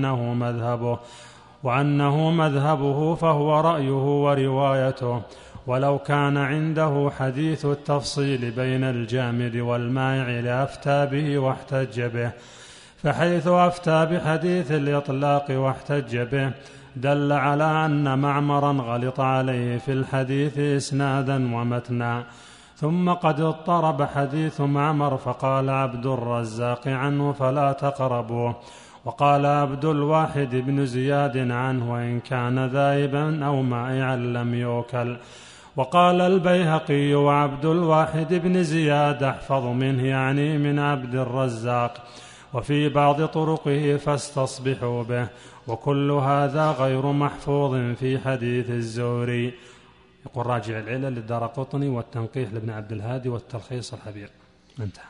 وأنه مذهبه فهو رأيه وروايته، ولو كان عنده حديث التفصيل بين الجامد والمائع لأفتى به واحتج به، فحيث أفتى بحديث الإطلاق واحتج به دل على أن معمرا غلط عليه في الحديث إسنادا ومتنا. ثم قد اضطرب حديث معمر فقال عبد الرزاق عنه فلا تقربوه، وقال عبد الواحد بن زياد عنه وإن كان ذائبا أو مائعا لم يؤكل. وقال البيهقي وعبد الواحد بن زياد أحفظ منه يعني من عبد الرزاق، وفي بعض طرقه فاستصبحوا به، وكل هذا غير محفوظ في حديث الزهري. يقول راجع العلل للدارقطني والتنقيح لابن عبد الهادي والتلخيص الحبير. انتهى.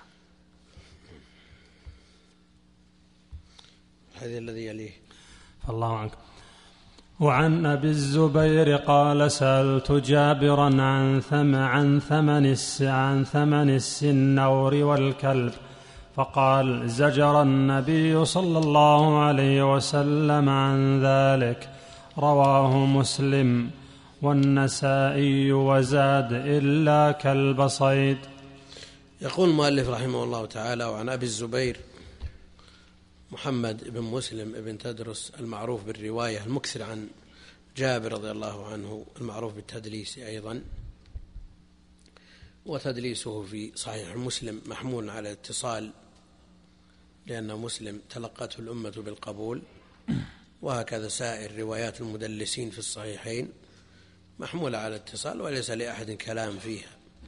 هذا الذي يليه. فالله عنك. وعن أبي الزبير قال سألت جابرا عن ثمن السنور والكلب، فقال زجر النبي صلى الله عليه وسلم عن ذلك، رواه مسلم والنسائي وزاد إلا كلب صيد. يقول المؤلف رحمه الله تعالى: وعن أبي الزبير محمد بن مسلم بن تدرس المعروف بالرواية المكثر عن جابر رضي الله عنه المعروف بالتدليس أيضا، وتدليسه في صحيح مسلم محمول على الاتصال لأن مسلم تلقته الأمة بالقبول، وهكذا سائر روايات المدلسين في الصحيحين محمولة على الاتصال وليس لأحد كلام فيها،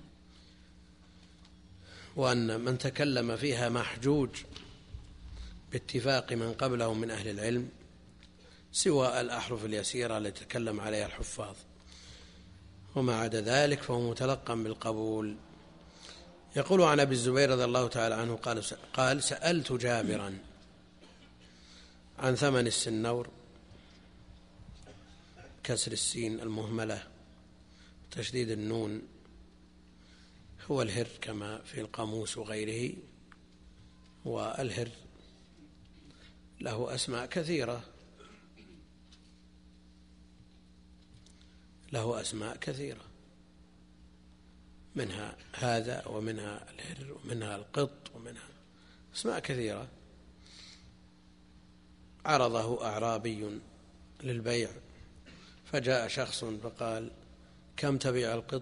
وأن من تكلم فيها محجوج باتفاق من قبله من أهل العلم سوى الأحرف اليسيرة التي تكلم عليها الحفاظ، وما عدا ذلك فهو متلقى بالقبول. يقول عن أبي الزبير رضي الله تعالى عنه قال سألت جابرا عن ثمن السنور، كسر السين المهملة تشديد النون، هو الهر كما في القاموس وغيره، والهر له أسماء كثيرة، منها هذا ومنها الهر ومنها القط ومنها أسماء كثيرة. عرضه أعرابي للبيع فجاء شخص فقال كم تبيع القط؟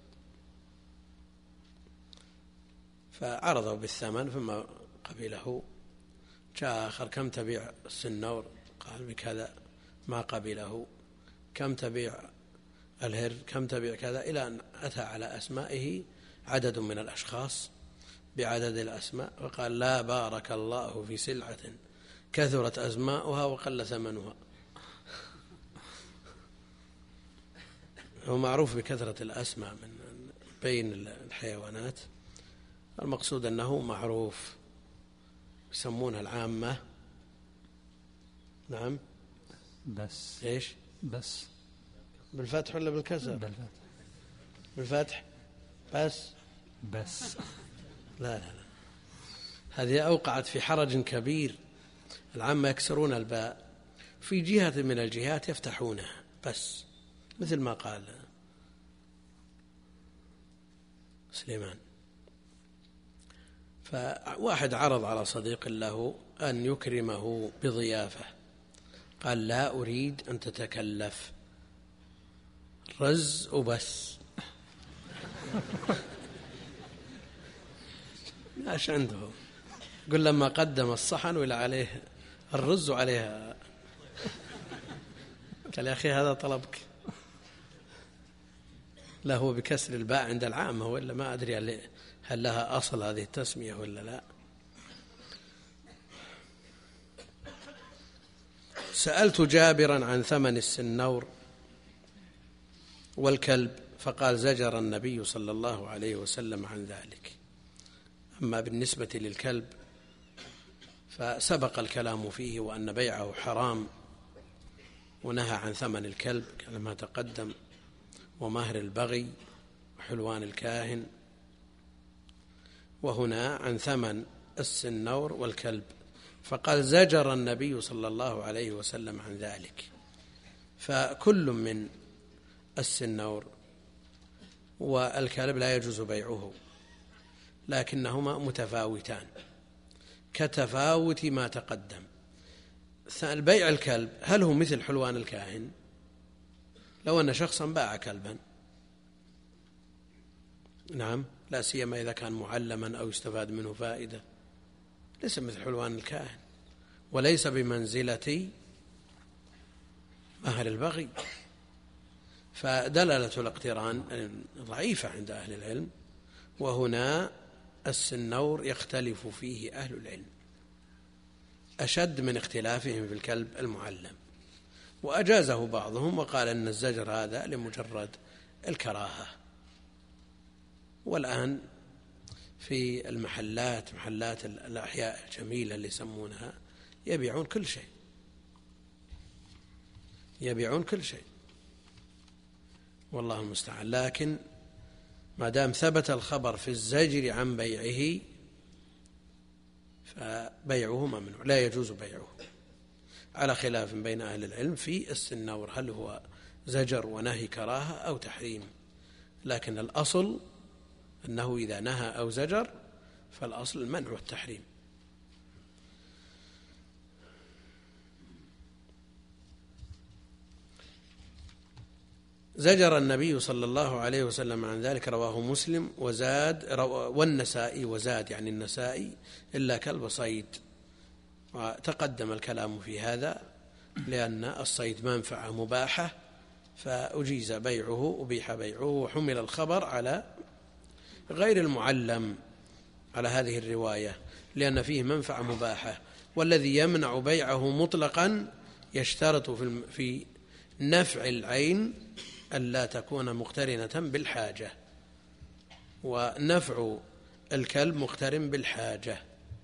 فعرضه بالثمن ثم قبله. جاء آخر كم تبيع السنور؟ قال بكذا ما قبله. كم تبيع الهر؟ كم تبيع كذا، إلى أن أتى على أسمائه عدد من الأشخاص بعدد الأسماء، وقال لا بارك الله في سلعة كثرت أسماؤها وقل ثمنها. هو معروف بكثرة الأسماء من بين الحيوانات، المقصود أنه معروف، يسمونها العامة. نعم بس إيش بس بالفتح ولا بالكسر؟ بالفتح بس لا هذه أوقعت في حرج كبير. العامة يكسرون الباء، في جهة من الجهات يفتحونها بس، مثل ما قال سليمان. فواحد عرض على صديق له أن يكرمه بضيافة، قال لا أريد أن تتكلف، رز وبس. ايش عنده؟ قل لما قدم الصحن ولا عليه الرز وعليها قال يا أخي هذا طلبك. لا هو بكسر الباء عند العامة، ولا ما أدري هل لها أصل هذه التسمية ولا لا. سألت جابرا عن ثمن السنور والكلب فقال زجر النبي صلى الله عليه وسلم عن ذلك. أما بالنسبة للكلب فسبق الكلام فيه وأن بيعه حرام، ونهى عن ثمن الكلب كما تقدم، ومهر البغي وحلوان الكاهن، وهنا عن ثمن السنور والكلب فقال زجر النبي صلى الله عليه وسلم عن ذلك. فكل من السنور والكلب لا يجوز بيعه، لكنهما متفاوتان كتفاوت ما تقدم. البيع الكلب هل هو مثل حلوان الكاهن؟ لو أن شخصا باع كلبا، نعم، لا سيما إذا كان معلما أو يستفاد منه فائدة، ليس مثل حلوان الكاهن، وليس بمنزلة مهر البغي. فدلالة الاقتران ضعيفة عند أهل العلم، وهنا السنور يختلف فيه أهل العلم أشد من اختلافهم في الكلب المعلم، وأجازه بعضهم وقال أن الزجر هذا لمجرد الكراهة. والآن في المحلات، محلات الأحياء الجميلة اللي يسمونها، يبيعون كل شيء، يبيعون كل شيء والله المستعان. لكن ما دام ثبت الخبر في الزجر عن بيعه فبيعه ممنوع، لا يجوز بيعه، على خلاف بين أهل العلم في السنور هل هو زجر ونهي كراهة أو تحريم. لكن الأصل أنه إذا نهى أو زجر فالأصل المنع والتحريم. زجر النبي صلى الله عليه وسلم عن ذلك، رواه مسلم والنسائي وزاد، يعني النسائي، إلا كلب صيد. وتقدم الكلام في هذا لأن الصيد منفعة مباحة فأجيز بيعه، أبيح بيعه، وحمل الخبر على غير المعلم على هذه الرواية لأن فيه منفعة مباحة. والذي يمنع بيعه مطلقا يشترط في نفع العين ألا تكون مقترنة بالحاجة، ونفع الكلب مقترن بالحاجة،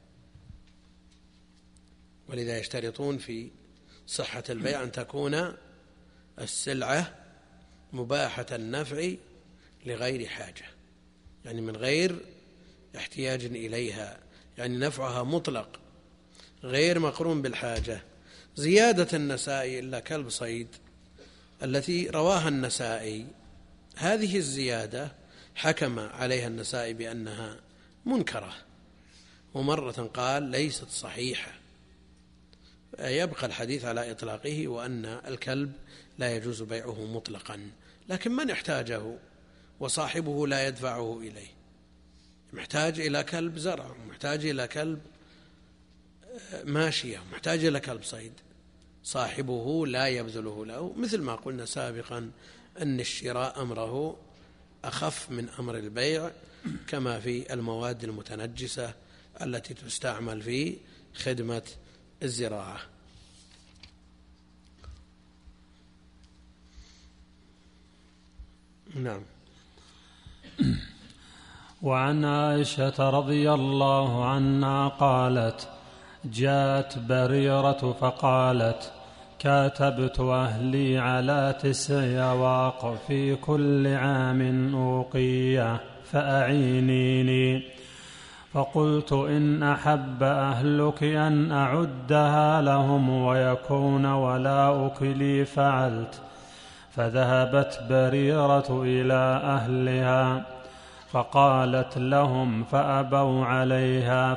ولذا يشترطون في صحة البيع أن تكون السلعة مباحة النفع لغير حاجة، يعني من غير احتياج إليها، يعني نفعها مطلق غير مقرون بالحاجة. زيادة النسائي إلا كلب صيد التي رواها النسائي، هذه الزيادة حكم عليها النسائي بأنها منكرة، ومرة قال ليست صحيحة، يبقى الحديث على إطلاقه وأن الكلب لا يجوز بيعه مطلقا. لكن من احتاجه وصاحبه لا يدفعه إليه، محتاج إلى كلب زرع، محتاج إلى كلب ماشية، محتاج إلى كلب صيد، صاحبه لا يبذله له، مثل ما قلنا سابقا أن الشراء أمره أخف من أمر البيع، كما في المواد المتنجسة التي تستعمل في خدمة الزراعة. نعم. وعن عائشة رضي الله عنها قالت جاءت بريرة فقالت كاتبت أهلي على 9 أواق في كل عام أوقية فأعينيني. فقلت إن أحب أهلك أن أعدها لهم ويكون ولا أكلي فعلت. فذهبت بريرة إلى أهلها فقالت لهم فأبوا عليها،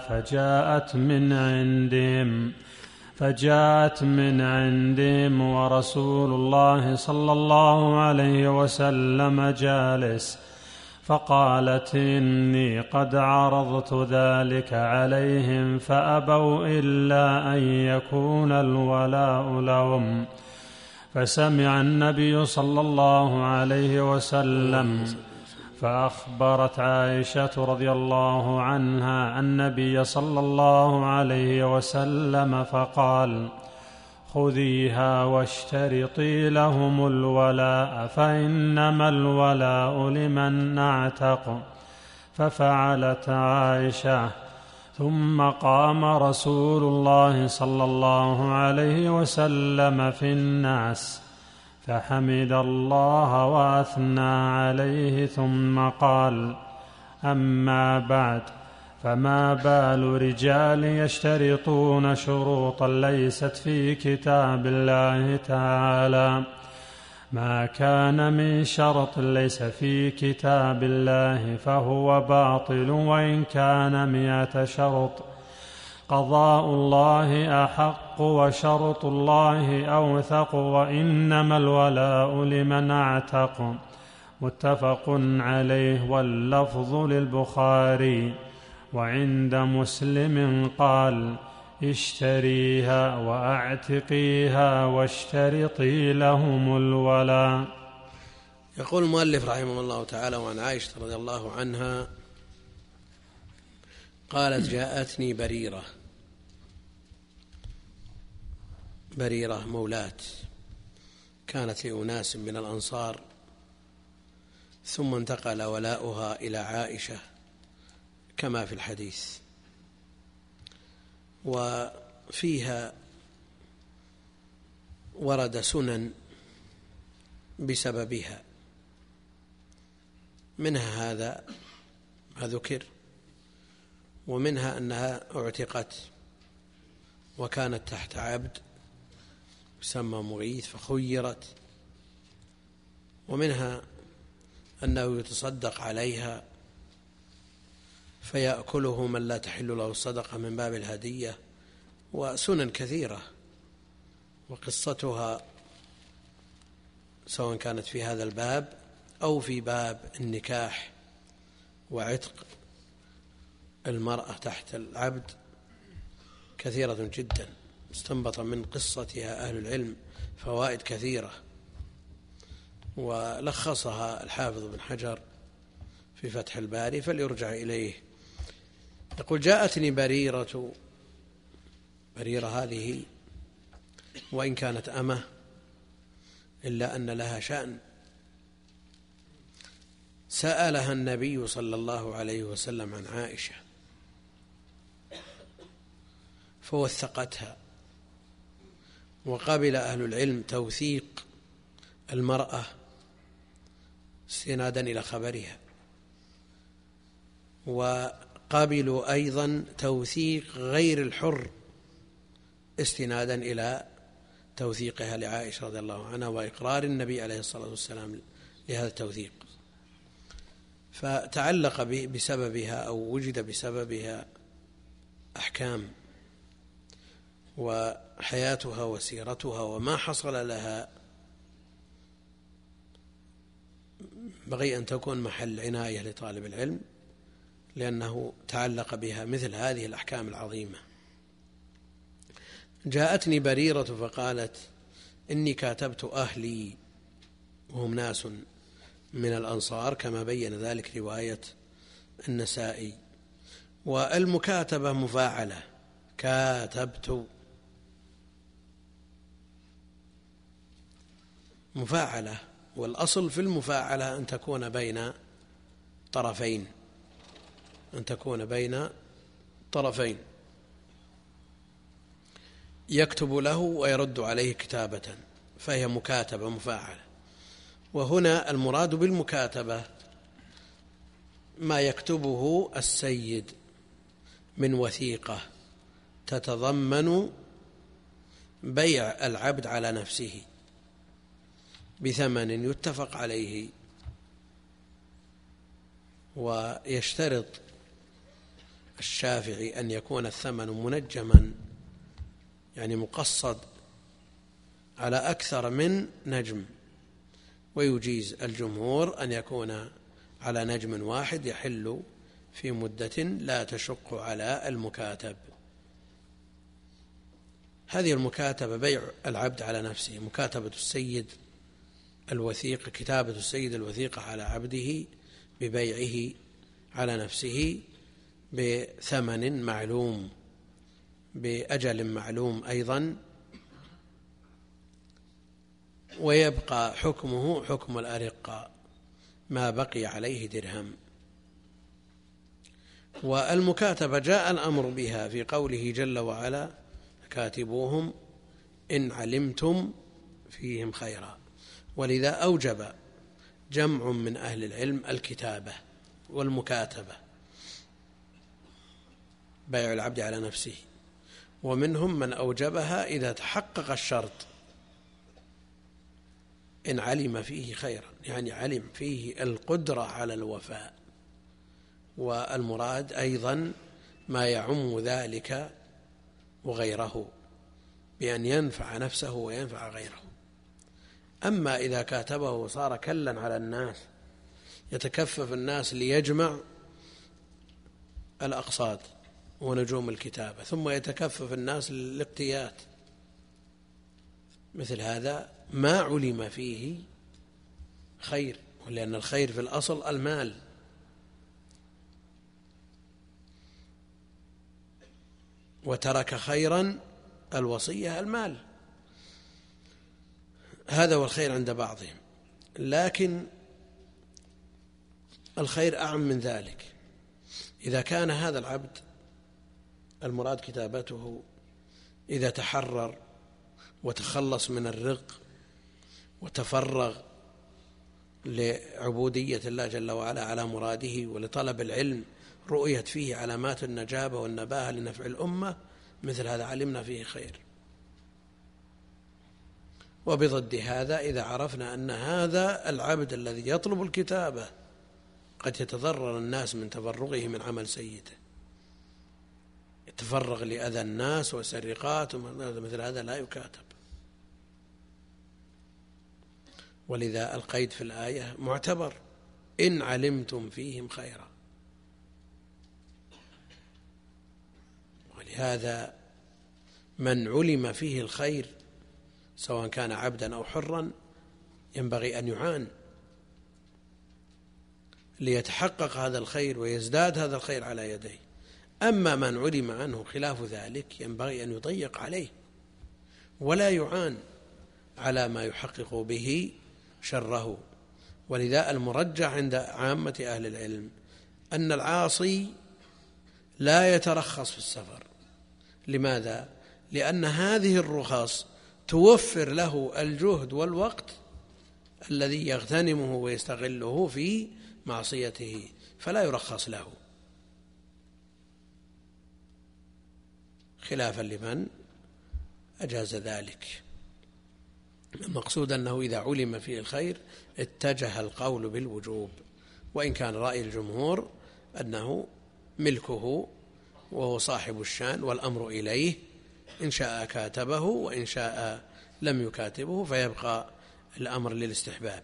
فجاءت من عندهم ورسول الله صلى الله عليه وسلم جالس، فقالت إني قد عرضت ذلك عليهم فأبوا إلا أن يكون الولاء لهم. فسمع النبي صلى الله عليه وسلم فأخبرت عائشة رضي الله عنها النبي صلى الله عليه وسلم فقال: خذيها واشترطي لهم الولاء فإنما الولاء لمن أعتق. ففعلت عائشة، ثم قام رسول الله صلى الله عليه وسلم في الناس فحمد الله وأثنى عليه، ثم قال: أما بعد، فما بال رجال يشترطون شروطا ليست في كتاب الله تعالى؟ ما كان من شرط ليس في كتاب الله فهو باطل، وإن كان 100 شرط. قضاء الله أحق وشرط الله أوثق، وإنما الولاء لمن أعتق. متفق عليه، واللفظ للبخاري. وعند مسلم قال: اشتريها واعتقيها واشترطي لهم الولاء. يقول المؤلف رحمه الله تعالى: وعن عائشة رضي الله عنها قالت: جاءتني بريرة مولاة كانت لأناس من الأنصار، ثم انتقل ولاؤها إلى عائشة كما في الحديث، وفيها ورد سنن بسببها، منها هذا ما ذكر، ومنها أنها اعتقت وكانت تحت عبد يسمى مغيث فخيرت، ومنها أنه يتصدق عليها فيأكله من لا تحل له الصدقة من باب الهدية، وسنن كثيرة، وقصتها سواء كانت في هذا الباب أو في باب النكاح وعتق المرأة تحت العبد كثيرة جدا، استنبط من قصتها أهل العلم فوائد كثيرة، ولخصها الحافظ بن حجر في فتح الباري فليرجع إليه. يقول: جاءتني بريرة هذه وإن كانت أمة إلا أن لها شأن. سألها النبي صلى الله عليه وسلم عن عائشة فوثقتها، وقبل أهل العلم توثيق المرأة استنادا إلى خبرها، وقبلوا أيضا توثيق غير الحر استنادا إلى توثيقها لعائشة رضي الله عنها وإقرار النبي عليه الصلاة والسلام لهذا التوثيق، فتعلق بسببها أو وجد بسببها أحكام، وحياتها وسيرتها وما حصل لها بغي أن تكون محل عناية لطالب العلم، لأنه تعلق بها مثل هذه الأحكام العظيمة. جاءتني بريرة فقالت: إني كاتبت أهلي، وهم ناس من الأنصار كما بين ذلك رواية النسائي، والمكاتبة مفاعلة، كاتبت مفاعلة، والأصل في المفاعلة أن تكون بين طرفين، يكتب له ويرد عليه كتابة، فهي مكاتبة مفاعلة. وهنا المراد بالمكاتبة ما يكتبه السيد من وثيقة تتضمن بيع العبد على نفسه بثمن يتفق عليه، ويشترط الشافعي أن يكون الثمن منجما، يعني مقصد على أكثر من نجم، ويجيز الجمهور أن يكون على نجم واحد يحل في مدة لا تشق على المكاتب. هذه المكاتبة بيع العبد على نفسه، مكاتبة السيد الوثيقة، كتابة السيد الوثيقة على عبده ببيعه على نفسه بثمن معلوم بأجل معلوم أيضا، ويبقى حكمه حكم الأرقاء ما بقي عليه درهم. والمكاتبة جاء الأمر بها في قوله جل وعلا: كاتبوهم إن علمتم فيهم خيرا. ولذا أوجب جمع من أهل العلم الكتابة والمكاتبة، بيع العبد على نفسه، ومنهم من أوجبها إذا تحقق الشرط إن علم فيه خيرا، يعني علم فيه القدرة على الوفاء. والمراد أيضا ما يعم ذلك وغيره بأن ينفع نفسه وينفع غيره. أما إذا كاتبه وصار كلا على الناس يتكفف الناس ليجمع الأقساط ونجوم الكتابة ثم يتكفف الناس للاقتيات، مثل هذا ما علم فيه خير، ولأن الخير في الأصل المال، وترك خيرا الوصية المال، هذا هو الخير عند بعضهم. لكن الخير أعم من ذلك، إذا كان هذا العبد المراد كتابته إذا تحرر وتخلص من الرق وتفرغ لعبودية الله جل وعلا على مراده ولطلب العلم، رؤيت فيه علامات النجابة والنباهة لنفع الأمة، مثل هذا علمنا فيه خير. وبضد هذا إذا عرفنا أن هذا العبد الذي يطلب الكتابة قد يتضرر الناس من تفرغه من عمل سيده، يتفرغ لأذى الناس والسرقات، مثل هذا لا يكاتب. ولذا القيد في الآية معتبر: إن علمتم فيهم خيرا. ولهذا من علم فيه الخير سواء كان عبدا أو حرا ينبغي أن يعان ليتحقق هذا الخير ويزداد هذا الخير على يديه. أما من علم عنه خلاف ذلك ينبغي أن يضيق عليه ولا يعان على ما يحقق به شره. ولذا المرجح عند عامة أهل العلم أن العاصي لا يترخص في السفر. لماذا؟ لأن هذه الرخص توفر له الجهد والوقت الذي يغتنمه ويستغله في معصيته، فلا يرخص له، خلافا لمن أجاز ذلك. المقصود أنه إذا علم فيه الخير اتجه القول بالوجوب، وإن كان رأي الجمهور أنه ملكه وهو صاحب الشان والأمر إليه، إن شاء كاتبه وإن شاء لم يكاتبه فيبقى الأمر للاستحباب.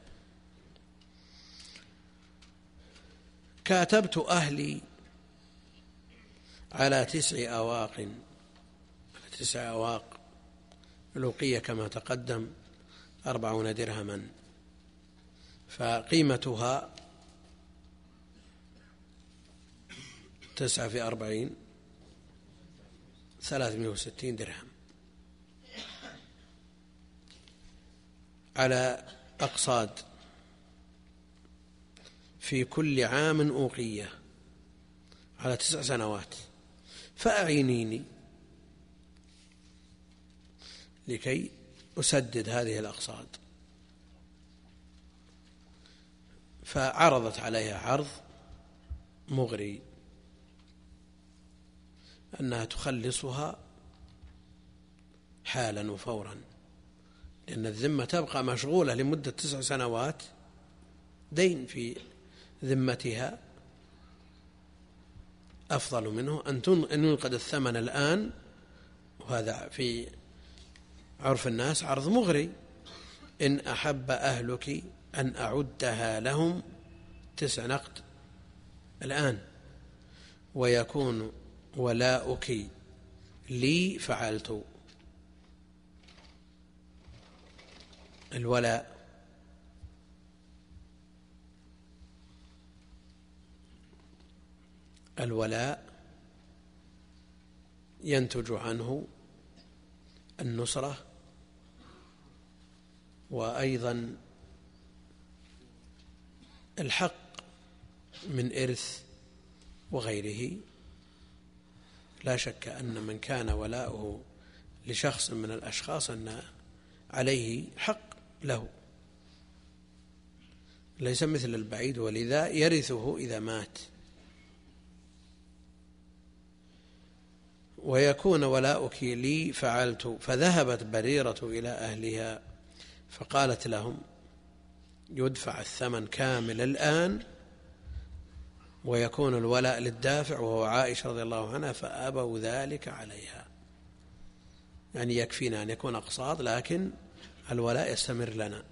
كاتبت أهلي على 9 أواق، 9 أواق الوقية كما تقدم 40 درهما، فقيمتها 9 في 40 360 درهم على أقساط في كل عام أوقية على 9 سنوات، فأعينيني لكي أسدد هذه الأقساط. فعرضت عليها عرض مغري أنها تخلصها حالا وفورا، لأن الذمة تبقى مشغولة لمدة 9 سنوات، دين في ذمتها، أفضل منه أن ينقد الثمن الآن. وهذا في عرف الناس عرض مغري: إن أحب أهلك أن أعدها لهم 9 نقد الآن ويكون ولاؤك لي فعلت. الولاء ينتج عنه النصرة، وأيضا الحق من إرث وغيره. لا شك أن من كان ولاؤه لشخص من الأشخاص أن عليه حق له، ليس مثل البعيد، ولذا يرثه إذا مات. ويكون ولاؤك لي فعلت، فذهبت بريرة إلى أهلها فقالت لهم يدفع الثمن كامل الآن ويكون الولاء للدافع وهو عائشة رضي الله عنها، فأبوا ذلك عليها، يعني يكفينا أن يكون أقساط لكن الولاء يستمر لنا.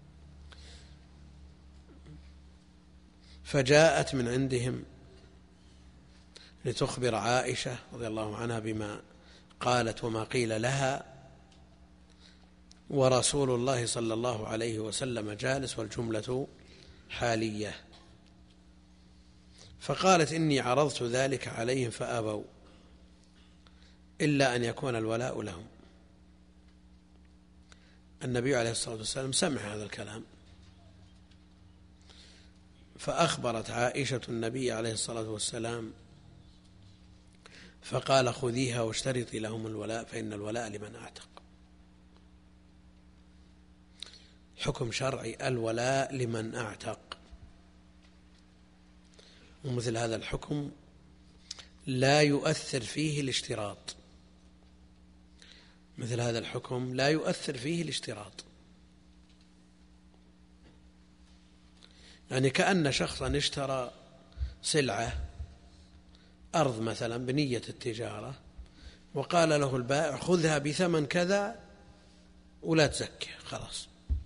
فجاءت من عندهم لتخبر عائشة رضي الله عنها بما قالت وما قيل لها، ورسول الله صلى الله عليه وسلم جالس والجملة حالية. فقالت إني عرضت ذلك عليهم فأبوا إلا أن يكون الولاء لهم. النبي عليه الصلاة والسلام سمع هذا الكلام، فأخبرت عائشة النبي عليه الصلاة والسلام فقال خذيها واشترطي لهم الولاء فإن الولاء لمن أعتق. حكم شرعي الولاء لمن أعتق، ومثل هذا الحكم لا يؤثر فيه الاشتراط، مثل هذا الحكم لا يؤثر فيه الاشتراط. يعني كأن شخصا اشترى سلعة أرض مثلا بنية التجارة وقال له البائع خذها بثمن كذا ولا تزكي، خلاص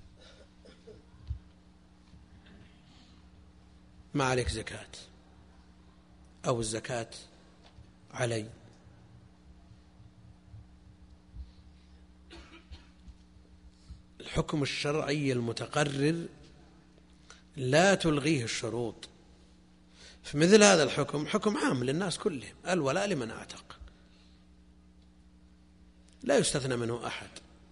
ما عليك زكاة أو الزكاة علي. الحكم الشرعي المتقرر لا تلغيه الشروط. فمثل هذا الحكم حكم عام للناس كلهم، الولاء لمن أعتق لا يستثنى منه أحد.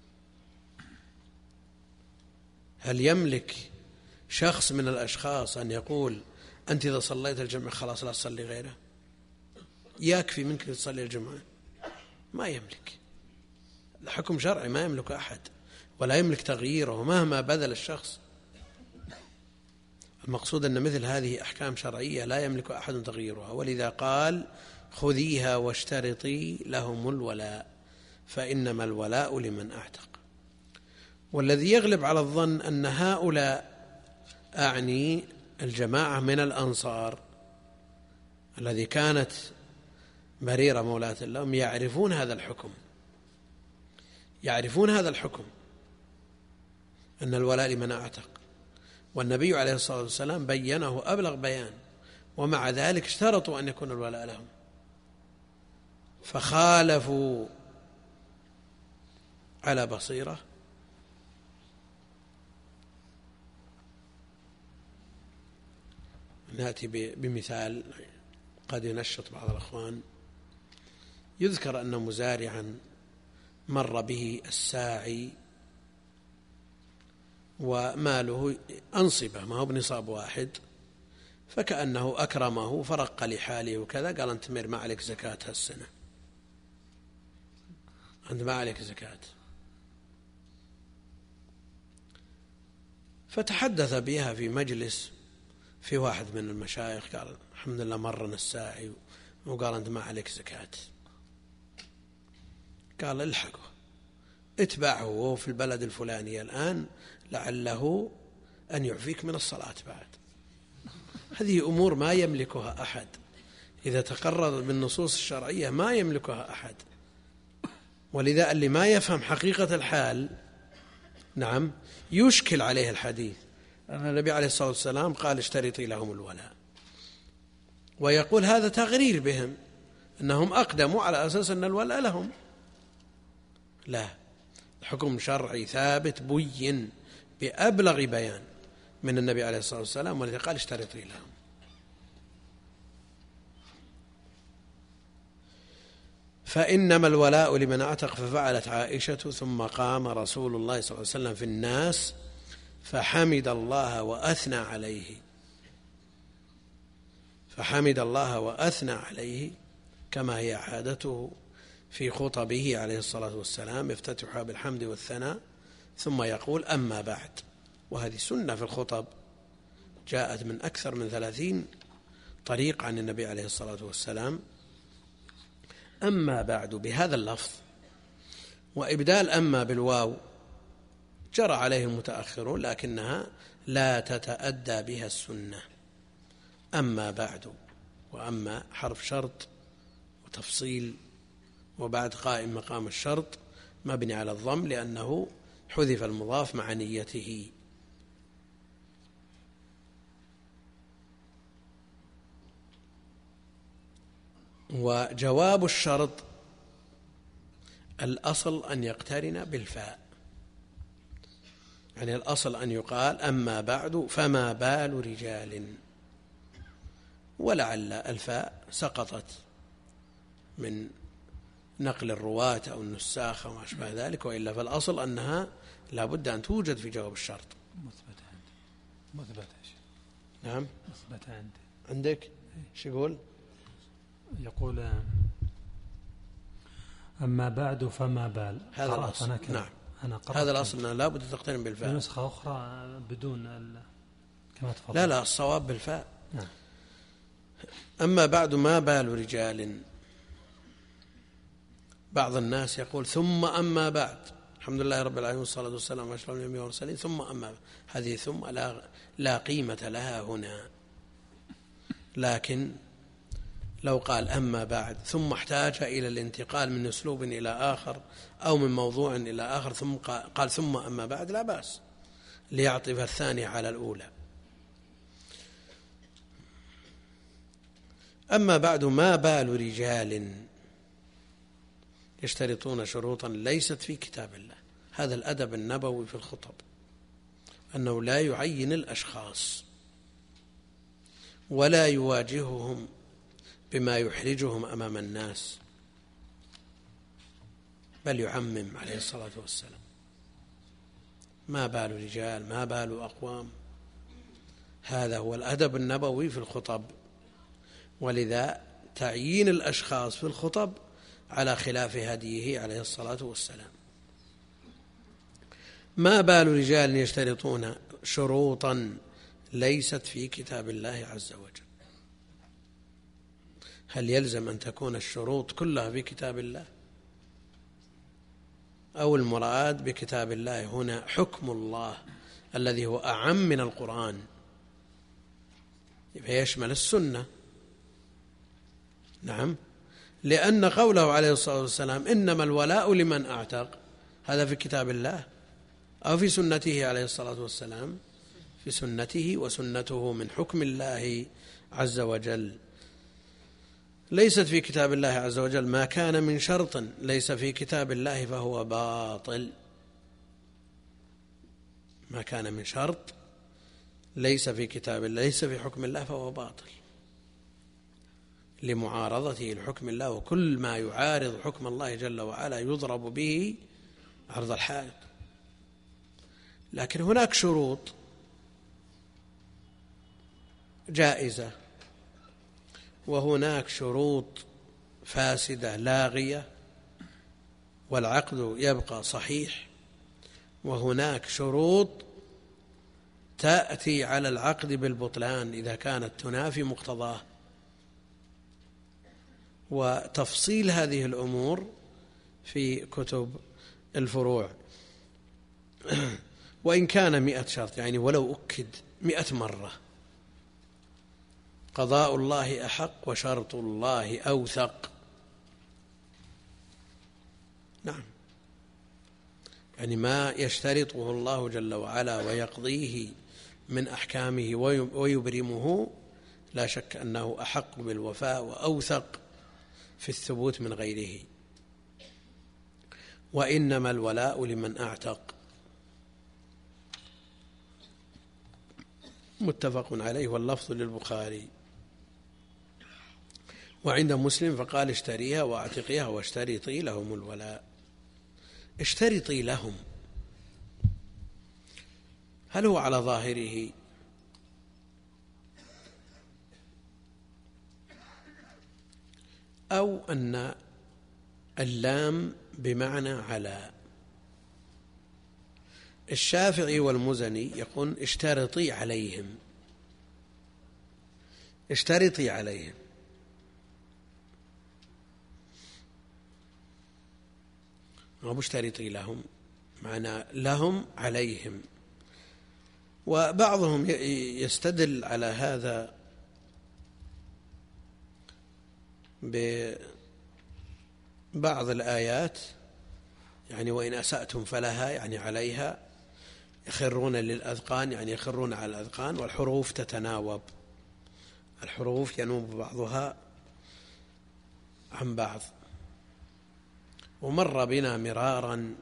هل يملك شخص من الأشخاص أن يقول أنت إذا صليت الجمعة خلاص لا تصلي غيره، يكفي منك تصلي الجمعة؟ ما يملك. الحكم شرعي ما يملك أحد ولا يملك تغييره مهما بذل الشخص. المقصود أن مثل هذه أحكام شرعية لا يملك أحد تغييرها، ولذا قال خذيها واشترطي لهم الولاء فإنما الولاء لمن أعتق. والذي يغلب على الظن أن هؤلاء، أعني الجماعة من الأنصار الذي كانت بريرة مولاة لهم، يعرفون هذا الحكم، يعرفون هذا الحكم أن الولاء لمن أعتق، والنبي عليه الصلاة والسلام بينه أبلغ بيان، ومع ذلك اشترطوا أن يكون الولاء لهم فخالفوا على بصيرة. نأتي بمثال قد ينشط بعض الأخوان. يذكر أن مزارعا مر به الساعي وماله أنصبة ما هو بنصاب واحد، فكأنه أكرمه فرق لحاله وكذا، قال أنت ما عليك زكاة هالسنة، أنت ما عليك زكاة. فتحدث بها في مجلس في واحد من المشايخ، قال الحمد لله مرنا الساعي وقال أنت ما عليك زكاة. قال الحقه اتبعه وهو في البلد الفلاني الآن لعله أن يعفيك من الصلاة بعد. هذه أمور ما يملكها أحد، إذا تقرر بالنصوص الشرعية ما يملكها أحد. ولذا اللي ما يفهم حقيقة الحال نعم يشكل عليه الحديث، أن النبي عليه الصلاة والسلام قال اشترطي لهم الولاء، ويقول هذا تغرير بهم أنهم أقدموا على أساس أن الولاء لهم. لا، الحكم شرعي ثابت بين بأبلغ بيان من النبي عليه الصلاة والسلام، والذي قال اشترطي لهم. فإنما الولاء لمن اعتق، ففعلت عائشة ثم قام رسول الله صلى الله عليه وسلم في الناس فحمد الله وأثنى عليه، فحمد الله وأثنى عليه كما هي عادته في خطبه عليه الصلاة والسلام، يفتتحها بالحمد والثناء ثم يقول أما بعد. وهذه سنة في الخطب جاءت من أكثر من 30 طريق عن النبي عليه الصلاة والسلام. أما بعد بهذا اللفظ، وإبدال أما بالواو جرى عليه المتأخرون، لكنها لا تتأدى بها السنة. أما بعد، وأما حرف شرط وتفصيل، وبعد قائم مقام الشرط مبني على الضم لأنه حذف المضاف مع نيته. وجواب الشرط الأصل أن يقترن بالفاء، يعني الأصل أن يقال أما بعد فما بال رجال، ولعل الفاء سقطت من نقل الرواة أو النساخ أو ما أشبه ذلك، وإلا فالأصل أنها لا بد أن توجد في جواب الشرط. مثبتة. نعم مثبتة عندك. شو يقول؟ يقول أما بعد فما بال، هذا الأصل. نعم هذا الأصل لا بد تقترن بالفاء. نسخة أخرى بدون كما تفضل. لا الصواب بالفاء. نعم. أما بعد ما بال رجال، بعض الناس يقول ثم أما بعد، الحمد لله رب العالمين والصلاة والسلام على أشرف الأنبياء والمرسلين، ثم أما بعد. هذه ثم لا قيمة لها هنا، لكن لو قال أما بعد ثم احتاج إلى الانتقال من أسلوب إلى آخر أو من موضوع إلى آخر ثم قال ثم أما بعد لا بأس، ليعطف الثانية على الأولى. أما بعد ما بال رجال يشترطون شروطا ليست في كتاب الله. هذا الأدب النبوي في الخطب، أنه لا يعين الأشخاص ولا يواجههم بما يحرجهم أمام الناس، بل يعمم عليه الصلاة والسلام. ما بال رجال، ما بال أقوام. هذا هو الأدب النبوي في الخطب، ولذا تعيين الأشخاص في الخطب على خلاف هديه عليه الصلاة والسلام. ما بال رجال يشترطون شروطا ليست في كتاب الله عز وجل. هل يلزم أن تكون الشروط كلها في كتاب الله، أو المراد بكتاب الله هنا حكم الله الذي هو أعم من القرآن فيشمل السنة؟ نعم، لأن قوله عليه الصلاة والسلام إنما الولاء لمن أعتق، هذا في كتاب الله أو في سنته عليه الصلاة والسلام؟ في سنته، وسنته من حكم الله عز وجل، ليست في كتاب الله عز وجل. ما كان من شرط ليس في كتاب الله فهو باطل. ما كان من شرط ليس في كتاب الله، ليس في حكم الله، فهو باطل لمعارضته لحكم الله، وكل ما يعارض حكم الله جل وعلا يضرب به عرض الحائط. لكن هناك شروط جائزة، وهناك شروط فاسدة لاغية والعقد يبقى صحيح، وهناك شروط تأتي على العقد بالبطلان إذا كانت تنافي مقتضاه. وتفصيل هذه الأمور في كتب الفروع. وإن كان 100 شرط، يعني ولو أكد 100 مرة، قضاء الله أحق وشرط الله أوثق. نعم، يعني ما يشترطه الله جل وعلا ويقضيه من أحكامه ويبرمه لا شك أنه أحق بالوفاء وأوثق في الثبوت من غيره. وإنما الولاء لمن أعتق. متفق عليه واللفظ للبخاري. وعند مسلم فقال اشتريها واعتقيها واشترطي لهم الولاء. اشترطي لهم، هل هو على ظاهره أو أن اللام بمعنى على؟ الشافعي والمزني يقول اشترطي عليهم، اشترطي عليهم. أو اشترطي لهم معنى لهم عليهم. وبعضهم يستدل على هذا ببعض الآيات، يعني وإن أسأتم فلها يعني عليها، يخرون للأذقان يعني يخرون على الأذقان، والحروف تتناوب، الحروف ينوب بعضها عن بعض. ومر بنا مرارا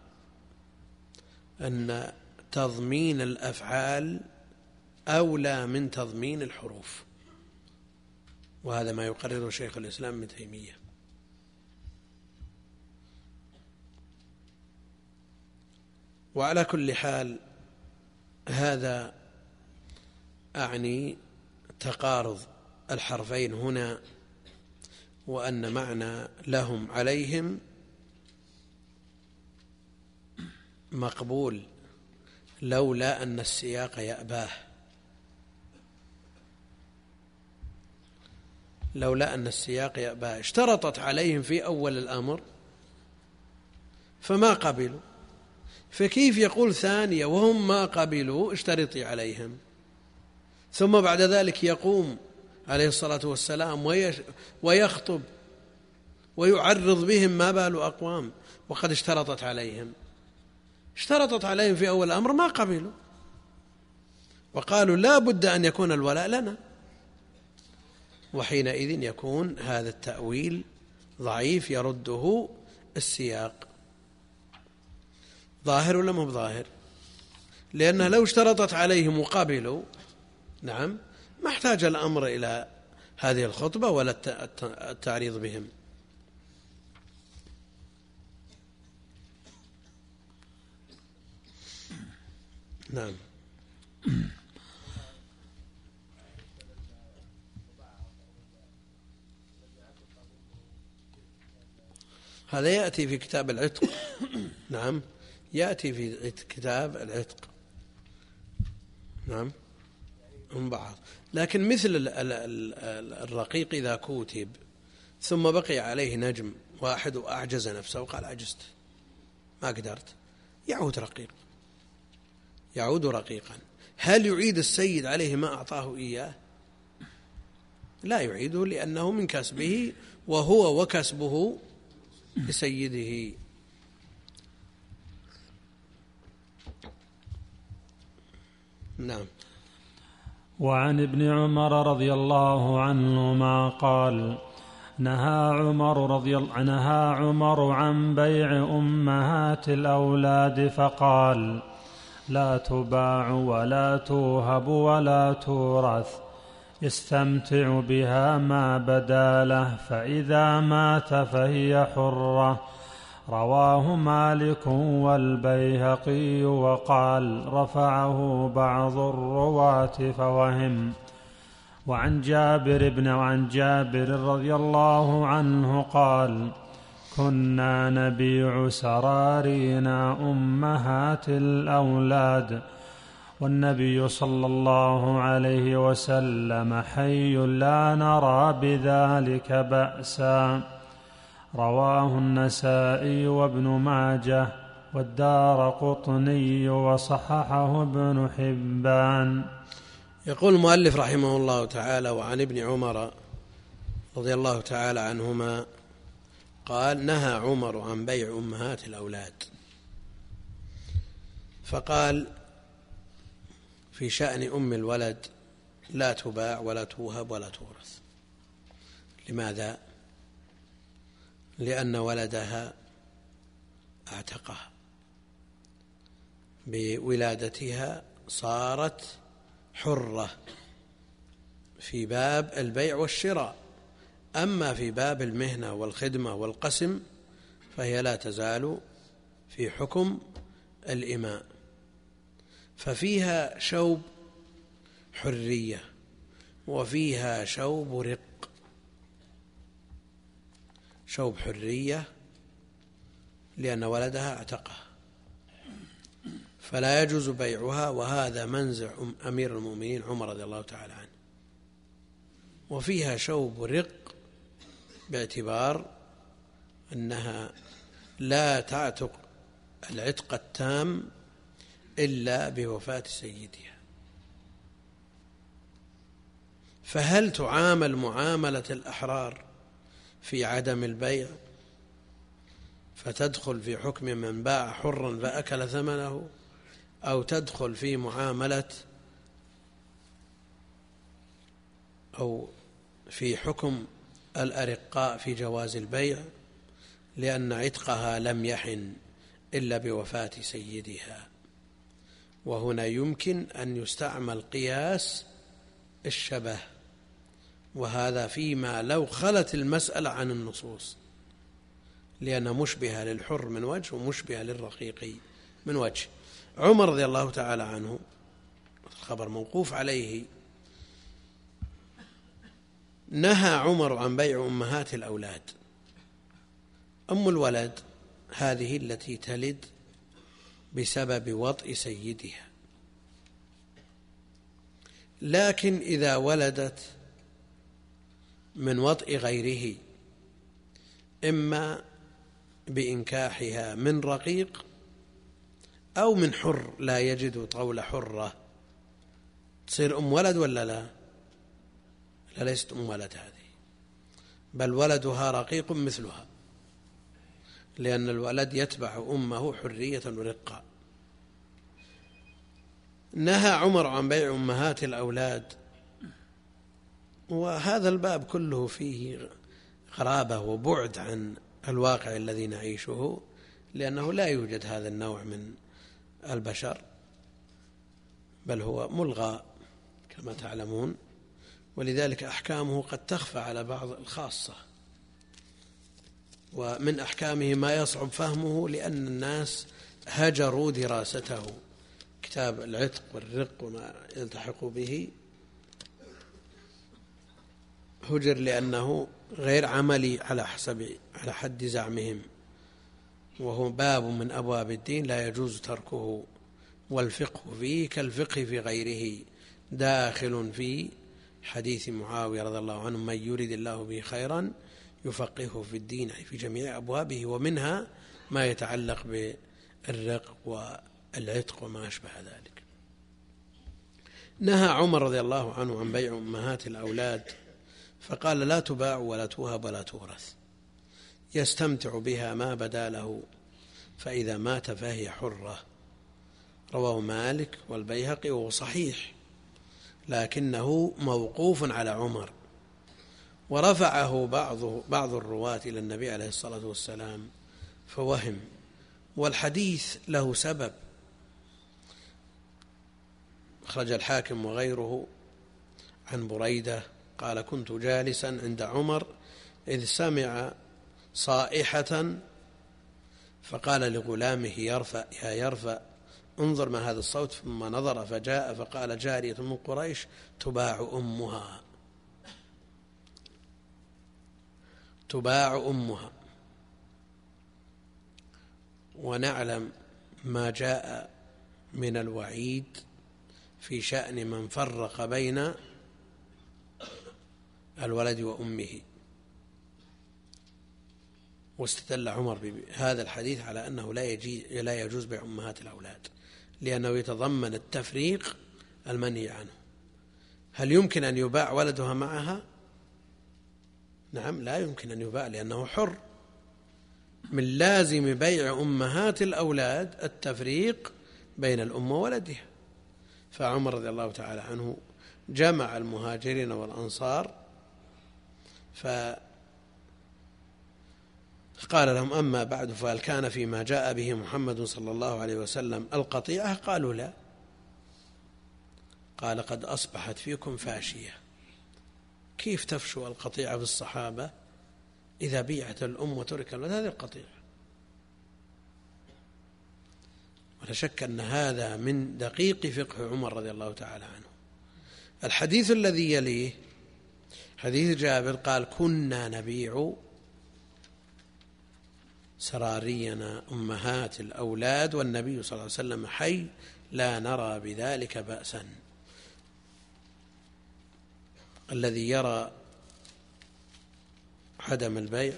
أن تضمين الأفعال أولى من تضمين الحروف، وهذا ما يقرره شيخ الإسلام ابن تيمية. وعلى كل حال هذا أعني تقارض الحرفين هنا، وأن معنى لهم عليهم مقبول لولا أن السياق يأباه، لولا أن السياق يأباه. اشترطت عليهم في أول الأمر فما قبلوا، فكيف يقول ثانية وهم ما قبلوا اشترطي عليهم، ثم بعد ذلك يقوم عليه الصلاة والسلام ويخطب ويعرض بهم ما بال أقوام وقد اشترطت عليهم. اشترطت عليهم في أول الأمر ما قبلوا، وقالوا لا بد أن يكون الولاء لنا، وحينئذ يكون هذا التأويل ضعيف يرده السياق. ظاهر ولا مو ظاهر؟ لأنه لو اشترطت عليهم وقبلوا نعم ما احتاج الأمر إلى هذه الخطبة ولا التعريض بهم. نعم. هذا يأتي في كتاب العتق. نعم يأتي في كتاب العتق. نعم هم بعض، لكن مثل الرقيق إذا كتب ثم بقي عليه نجم واحد وأعجز نفسه وقال عجزت ما قدرت، يعود رقيق، يعود رقيقا. هل يعيد السيد عليه ما أعطاه إياه؟ لا يعيده، لأنه من كسبه وهو وكسبه لسيده. نعم. وعن ابن عمر رضي الله عنهما قال نهى عمر عن بيع أمهات الأولاد فقال لا تباع ولا توهب ولا تورث، يستمتع بها ما بدا له، فإذا مات فهي حرة. رواه مالك والبيهقي وقال رفعه بعض الرواة فوهم. وعن جابر رضي الله عنه قال كنا نبيع سرارينا أمهات الأولاد والنبي صلى الله عليه وسلم حي لا نرى بذلك بأسا. رواه النسائي وابن ماجه والدارقطني وصححه ابن حبان. يقول المؤلف رحمه الله تعالى وعن ابن عمر رضي الله تعالى عنهما قال نهى عمر عن بيع أمهات الأولاد، فقال في شأن أم الولد لا تباع ولا توهب ولا تورث. لماذا؟ لأن ولدها اعتقها بولادتها، صارت حرة في باب البيع والشراء، أما في باب المهنة والخدمة والقسم فهي لا تزال في حكم الإماء، ففيها شوب حرية وفيها شوب رق. شوب حرية لأن ولدها اعتقها فلا يجوز بيعها، وهذا منزع أمير المؤمنين عمر رضي الله تعالى عنه. وفيها شوب رق باعتبار أنها لا تعتق العتق التام إلا بوفاة سيدها. فهل تعامل معاملة الأحرار في عدم البيع فتدخل في حكم من باع حرا فأكل ثمنه، أو تدخل في معاملة أو في حكم الأرقاء في جواز البيع لأن عتقها لم يحن إلا بوفاة سيدها؟ وهنا يمكن أن يستعمل قياس الشبه، وهذا فيما لو خلت المسألة عن النصوص، لأن مشبهة للحر من وجه ومشبهة للرقيق من وجه. عمر رضي الله تعالى عنه، الخبر موقوف عليه، نهى عمر عن بيع أمهات الأولاد. أم الولد هذه التي تلد بسبب وطئ سيدها، لكن إذا ولدت من وطئ غيره إما بإنكاحها من رقيق أو من حر لا يجد طول حرة، تصير أم ولد ولا لا؟ لا، ليست أم ولد هذه، بل ولدها رقيق مثلها، لأن الولد يتبع أمه حرية ورقة. نهى عمر عن بيع أمهات الأولاد، وهذا الباب كله فيه غرابة وبعد عن الواقع الذي نعيشه، لأنه لا يوجد هذا النوع من البشر، بل هو ملغى كما تعلمون، ولذلك أحكامه قد تخفى على بعض الخاصة. ومن أحكامه ما يصعب فهمه لأن الناس هجروا دراسته، كتاب العتق والرق وما يلتحق به هجر لأنه غير عملي على حد زعمهم، وهو باب من أبواب الدين لا يجوز تركه، والفقه فيه كالفقه في غيره، داخل في حديث معاوية رضي الله عنه: من يريد الله به خيرا يفقهه في الدين، في جميع أبوابه، ومنها ما يتعلق بالرق والعتق وما أشبه ذلك. نهى عمر رضي الله عنه عن بيع أمهات الأولاد، فقال: لا تباع ولا توهب ولا تورث، يستمتع بها ما بدا له، فإذا مات فهي حرة. رواه مالك والبيهقي، وهو صحيح لكنه موقوف على عمر، ورفعه بعض الرواة إلى النبي عليه الصلاة والسلام فوهم، والحديث له سبب. أخرج الحاكم وغيره عن بريدة قال: كنت جالسا عند عمر إذ سمع صائحة فقال لغلامه: يا يرفع انظر ما هذا الصوت، ثم نظر فجاء فقال: جارية من قريش تباع أمها. ونعلم ما جاء من الوعيد في شأن من فرق بين الولد وأمه، واستدل عمر بهذا الحديث على أنه لا يجوز بيع أمهات الأولاد، لأنه يتضمن التفريق المنهي عنه. هل يمكن أن يباع ولدها معها؟ نعم، لا يمكن أن يباع لأنه حر. من لازم بيع أمهات الأولاد التفريق بين الأم وولدها، فعمر رضي الله تعالى عنه جمع المهاجرين والأنصار فقال لهم: أما بعد، فهل كان فيما جاء به محمد صلى الله عليه وسلم القطيعة؟ قالوا: لا. قال قد أصبحت فيكم فاشية. كيف تفشو القطيعة في الصحابة إذا بيعت الأم وترك الولد؟ هذه القطيعة. ولا شك أن هذا من دقيق فقه عمر رضي الله تعالى عنه. الحديث الذي يليه حديث جابر قال كنا نبيع سرارينا أمهات الأولاد والنبي صلى الله عليه وسلم حي لا نرى بذلك بأسا. الذي يرى عدم البيع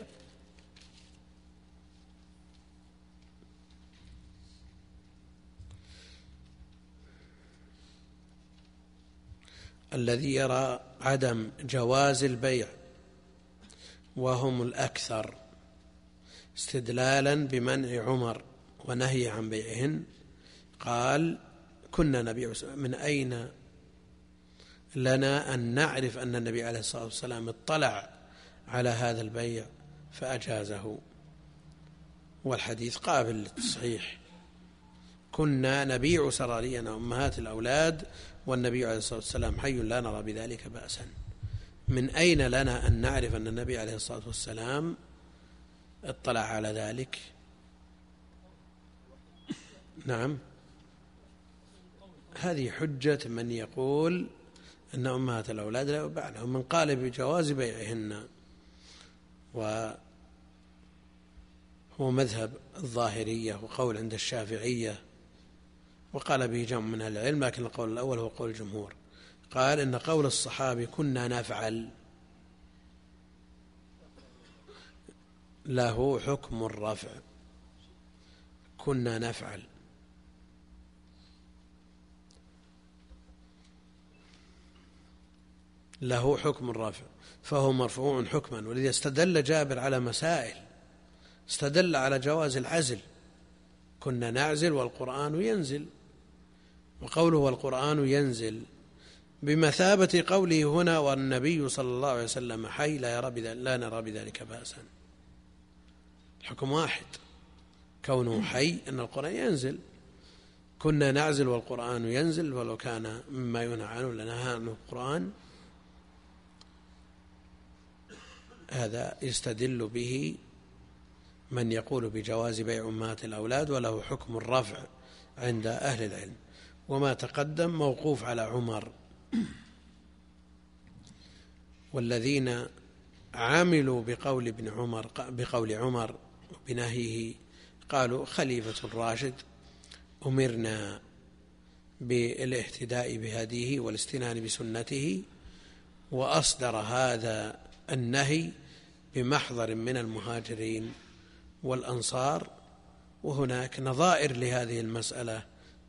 عدم جواز البيع وهم الأكثر استدلالا بمنع عمر ونهي عن بيعهن قال كنا نبيع. من أين لنا أن نعرف أن النبي عليه الصلاة والسلام اطلع على هذا البيع فأجازه؟ والحديث قابل للتصحيح. كنا نبيع سرارينا أمهات الأولاد والنبي عليه الصلاة والسلام حي لا نرى بذلك بأسا. من أين لنا أن نعرف أن النبي عليه الصلاة والسلام اطلع على ذلك؟ نعم، هذه حجة من يقول أن أمهات الأولاد لا يباعن، ومن قال بجواز بيعهن وهو مذهب الظاهرية وقول عند الشافعية، وقال به جمع من أهل العلم، لكن القول الأول هو قول الجمهور. قال إن قول الصحابي كنا نفعل له حكم الرفع. كنا نفعل له حكم الرفع، فهو مرفوع حكما. ولذا استدل جابر على مسائل، استدل على جواز العزل، كنا نعزل والقرآن ينزل، وقوله والقرآن ينزل بمثابة قوله هنا والنبي صلى الله عليه وسلم حي لا نرى بذلك بأسا. الحكم واحد، كونه حي أن القرآن ينزل. كنا نعزل والقرآن ينزل، ولو كان مما ينهى عنه لنهى عنه القرآن. هذا يستدل به من يقول بجواز بيع أمهات الأولاد وله حكم الرفع عند أهل العلم. وما تقدم موقوف على عمر، والذين عملوا بقول عمر بنهيه قالوا خليفة الراشد أمرنا بالاهتداء بهديه والاستنان بسنته، وأصدر هذا النهي بمحضر من المهاجرين والأنصار. وهناك نظائر لهذه المسألة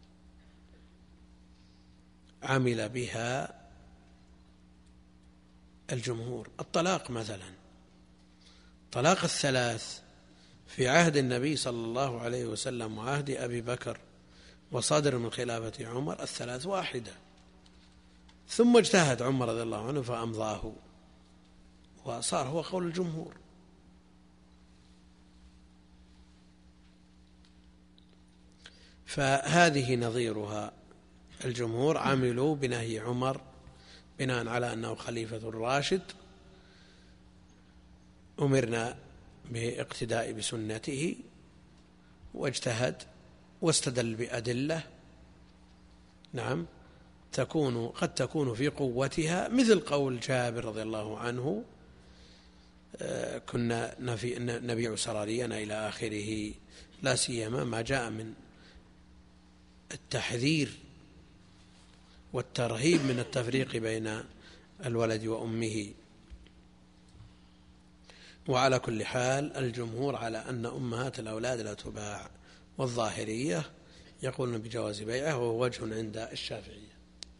عمل بها الجمهور. الطلاق مثلا، طلاق الثلاث في عهد النبي صلى الله عليه وسلم وعهد أبي بكر وصادر من خلافة عمر، الثلاث واحدة، ثم اجتهد عمر رضي الله عنه فأمضاه وصار هو قول الجمهور. فهذه نظيرها، الجمهور عملوا بنهي عمر بناء على أنه خليفة الراشد، أمرنا باقتداء بسنته، واجتهد واستدل بأدلة نعم قد تكون في قوتها، مثل قول جابر رضي الله عنه كنا نبيع سرارينا إلى آخره، لا سيما ما جاء من التحذير والترهيب من التفريق بين الولد وأمه. وعلى كل حال الجمهور على أن أمهات الأولاد لا تباع، والظاهرية يقولون بجواز بيعه، وهو وجه عند الشافعية.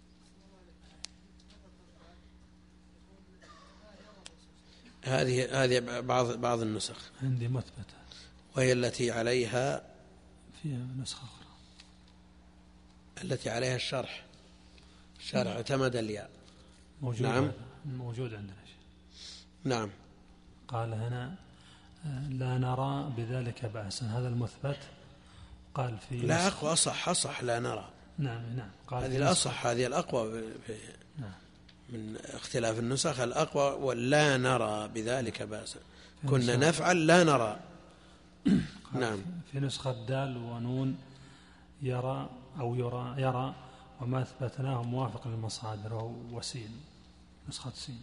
هذه بعض النسخ عندي مثبتة، وهي التي عليها فيها نسخة أخرى التي عليها الشرح اعتمد الياء. موجود. نعم موجود عندنا. نعم. قال هنا لا نرى بذلك بأسا، هذا المثبت. قال في لا أقوى، أصح لا نرى. نعم هذه الأصح، هذه الأقوى من اختلاف النسخ، الأقوى ولا نرى بذلك بأسا، كنا نفعل لا نرى. نعم. في نسخة دال ونون يرى أو يرى وما أثبتناه موافق للمصادر وسين، نسخة سين.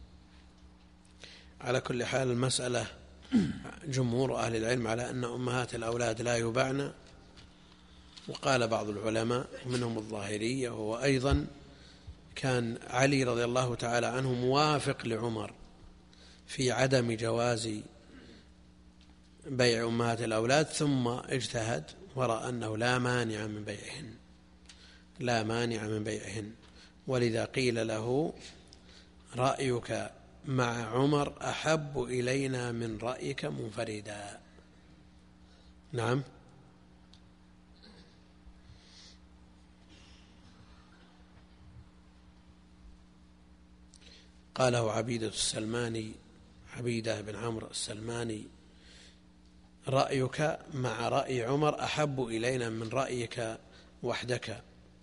على كل حال المسألة جمهور أهل العلم على أن أمهات الأولاد لا يباعن، وقال بعض العلماء منهم الظاهرية، وهو أيضا كان علي رضي الله تعالى عنه موافق لعمر في عدم جواز بيع أمهات الأولاد، ثم اجتهد ورأى أنه لا مانع من بيعهن، ولذا قيل له رأيك مع عمر أحب إلينا من رأيك منفردا. نعم. قاله عبيدة بن عمرو السلماني: رأيك مع رأي عمر أحب إلينا من رأيك وحدك.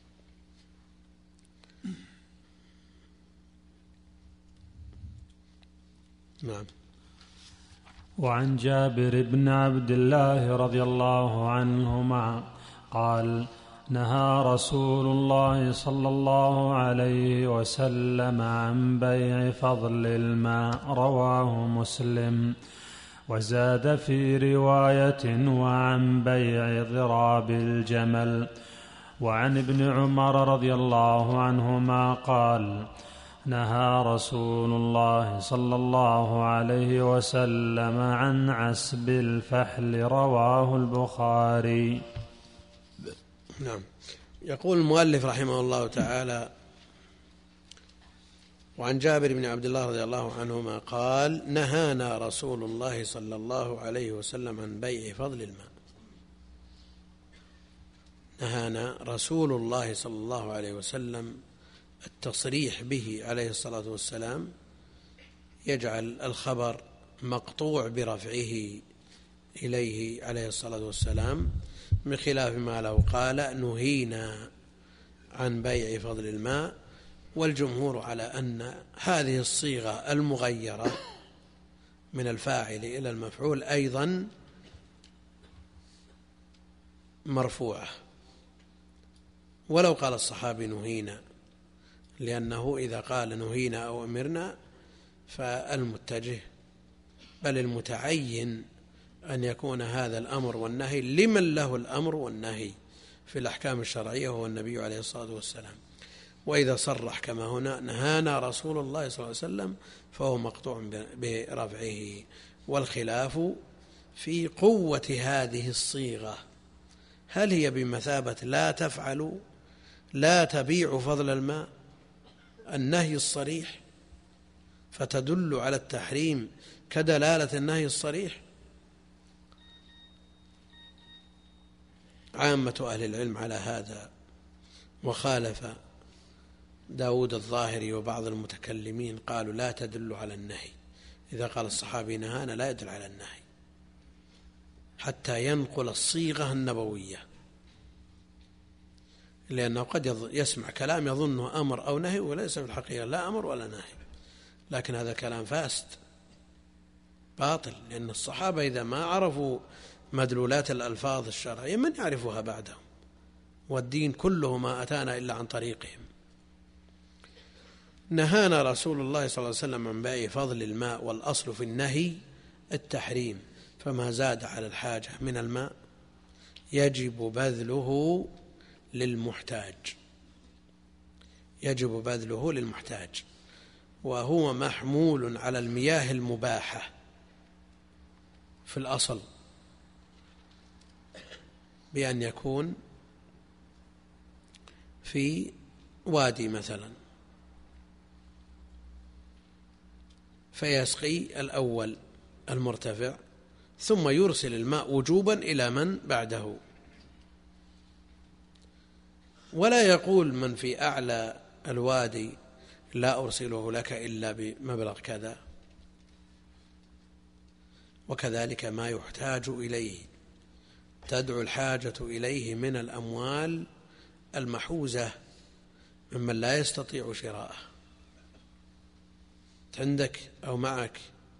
نعم. وعن جابر بن عبد الله رضي الله عنهما قال: نهى رسول الله صلى الله عليه وسلم عن بيع فضل الماء، رواه مسلم. وزاد في رواية: وعن بيع ضراب الجمل. وعن ابن عمر رضي الله عنهما قال: نهى رسول الله صلى الله عليه وسلم عن عسب الفحل، رواه البخاري. نعم. يقول المؤلف رحمه الله تعالى: وعن جابر بن عبد الله رضي الله عنهما قال: نهانا رسول الله صلى الله عليه وسلم عن بيع فضل الماء. نهانا رسول الله صلى الله عليه وسلم، التصريح به عليه الصلاة والسلام يجعل الخبر مقطوع برفعه إليه عليه الصلاة والسلام، بخلاف ما لو قال نهينا عن بيع فضل الماء. والجمهور على أن هذه الصيغة المغيرة من الفاعل إلى المفعول أيضا مرفوعة، ولو قال الصحابي نهينا، لأنه إذا قال نهينا أو أمرنا فالمتجه بل المتعين أن يكون هذا الأمر والنهي لمن له الأمر والنهي في الأحكام الشرعية هو النبي عليه الصلاة والسلام. وإذا صرح كما هنا نهانا رسول الله صلى الله عليه وسلم فهو مقطوع برفعه. والخلاف في قوة هذه الصيغة، هل هي بمثابة لا تفعلوا لا تبيعوا فضل الماء، النهي الصريح فتدل على التحريم كدلالة النهي الصريح؟ عامة أهل العلم على هذا، وخالف داود الظاهري وبعض المتكلمين قالوا لا تدل على النهي. إذا قال الصحابي نهانا لا يدل على النهي حتى ينقل الصيغة النبوية، لأنه قد يسمع كلام يظنه أمر أو نهي وليس في الحقيقة لا أمر ولا نهي، لكن هذا كلام فاسد باطل، لأن الصحابة إذا ما عرفوا مدلولات الألفاظ الشرعية من يعرفها بعدهم، والدين كله ما أتانا إلا عن طريقهم. نهانا رسول الله صلى الله عليه وسلم عن بيع فضل الماء، والأصل في النهي التحريم، فما زاد على الحاجة من الماء يجب بذله للمحتاج، وهو محمول على المياه المباحة في الأصل، بأن يكون في وادي مثلا فيسقي الأول المرتفع ثم يرسل الماء وجوبا إلى من بعده، ولا يقول من في أعلى الوادي لا أرسله لك إلا بمبلغ كذا. وكذلك ما يحتاج إليه تدعو الحاجة إليه من الأموال المحوزة ممن لا يستطيع شراءه. عندك أو معك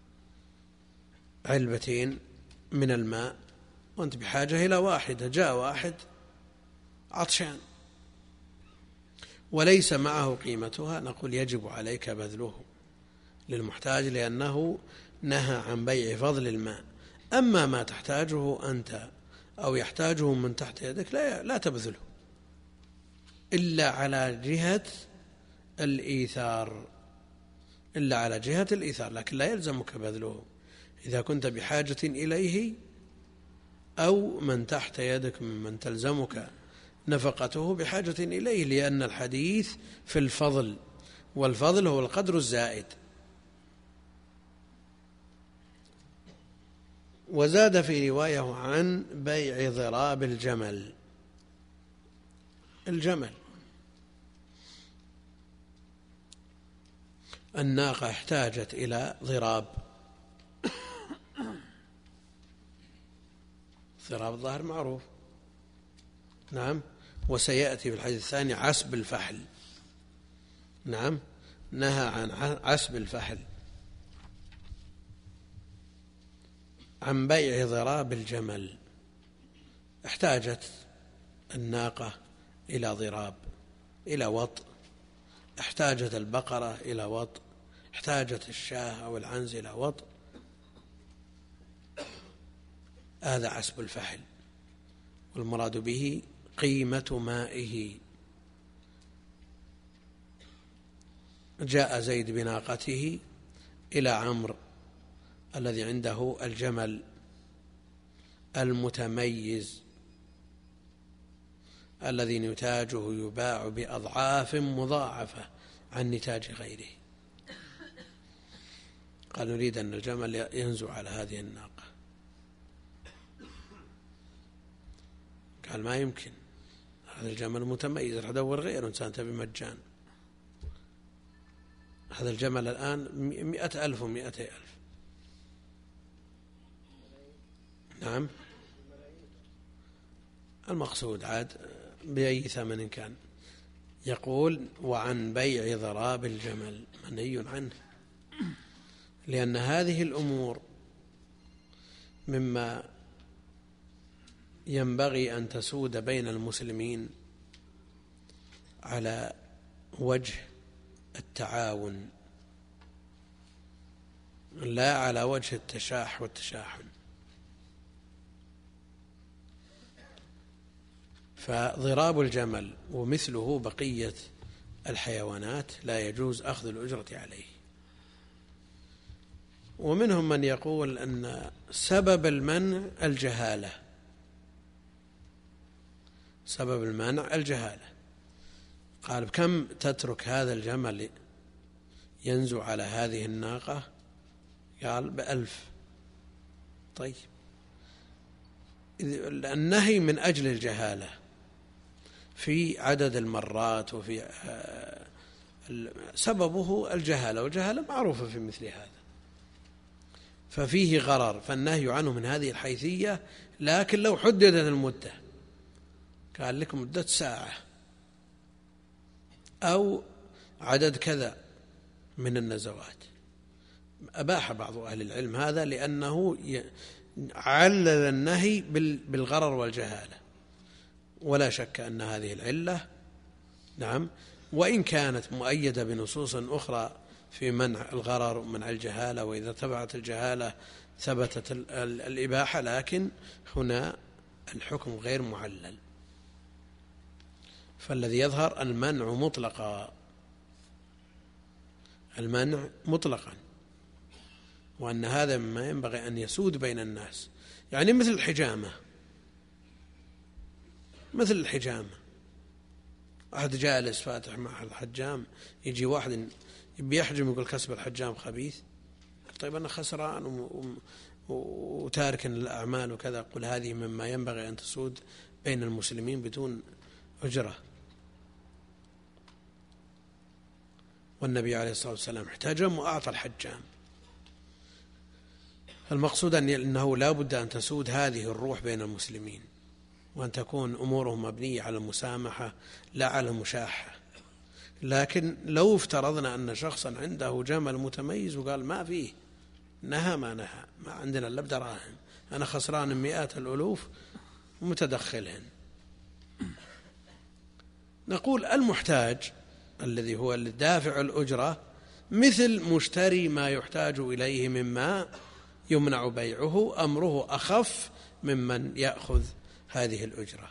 علبتين من الماء وأنت بحاجة إلى واحدة، جاء واحد عطشان وليس معه قيمتها، نقول يجب عليك بذله للمحتاج، لأنه نهى عن بيع فضل الماء. أما ما تحتاجه أنت أو يحتاجه من تحت يدك لا تبذله إلا على جهة الإيثار، لكن لا يلزمك بذله إذا كنت بحاجة إليه أو من تحت يدك ممن تلزمك نفقته بحاجة إليه، لأن الحديث في الفضل، والفضل هو القدر الزائد. وزاد في رواية عن بيع ضراب الجمل. الناقة احتاجت إلى ضراب الظهر معروف، نعم، وسيأتي في الحديث الثاني عسب الفحل، نعم، نهى عن عسب الفحل، عن بيع ضراب الجمل. احتاجت الناقة إلى ضراب، إلى وط، احتاجت البقرة إلى وط، احتاجت الشاة أو العنز إلى وط، هذا عسب الفحل، والمراد به قيمة مائه. جاء زيد بناقته إلى عمرو الذي عنده الجمل المتميز الذي نتاجه يباع بأضعاف مضاعفة عن نتاج غيره، قال نريد أن الجمل ينزو على هذه الناقة، قال ما يمكن، هذا الجمل متميز، راح أدور غيره، إنسان تبي مجان، هذا الجمل الآن 100,000 و200,000. نعم، المقصود عاد بأي ثمن كان. يقول وعن بيع ضراب الجمل منهي عنه، لأن هذه الأمور مما ينبغي أن تسود بين المسلمين على وجه التعاون لا على وجه التشاح والتشاحن. فضراب الجمل ومثله بقية الحيوانات لا يجوز أخذ الأجرة عليه. ومنهم من يقول أن سبب المنع الجهالة، سبب المنع الجهالة، قال كم تترك هذا الجمل ينزو على هذه الناقة؟ قال ب1000. طيب، النهي من أجل الجهالة في عدد المرات وفي سببه الجهالة، والجهالة معروفة في مثل هذا، ففيه غرر، فالنهي عنه من هذه الحيثية. لكن لو حددت المدة، قال لك مدة ساعة أو عدد كذا من النزوات، أباح بعض أهل العلم هذا لأنه علل النهي بالغرر والجهالة، ولا شك أن هذه العلة نعم وإن كانت مؤيدة بنصوص أخرى في منع الغرر ومنع الجهالة، وإذا تبعت الجهالة ثبتت الإباحة، لكن هنا الحكم غير معلل. فالذي يظهر المنع مطلقا، المنع مطلقا، وأن هذا مما ينبغي أن يسود بين الناس. يعني مثل الحجامة، مثل الحجامة، واحد جالس فاتح مع الحجام، يجي واحد بيحجم يقول كسب الحجام خبيث، طيب أنا خسران وتارك الأعمال وكذا. قل هذه مما ينبغي أن تسود بين المسلمين بدون أجرة. والنبي عليه الصلاة والسلام احتجم وأعطى الحجام. المقصود أنه لا بد أن تسود هذه الروح بين المسلمين، وأن تكون أمورهم مبنية على المسامحة لا على المشاحة. لكن لو افترضنا أن شخصا عنده جمل متميز وقال ما فيه، نهى ما نهى، ما عندنا إلا بدراهم، أنا خسران مئات الألوف ومتدخلهن، نقول المحتاج الذي هو الدافع الأجرة مثل مشتري ما يحتاج إليه مما يمنع بيعه، أمره أخف ممن يأخذ هذه الأجرة.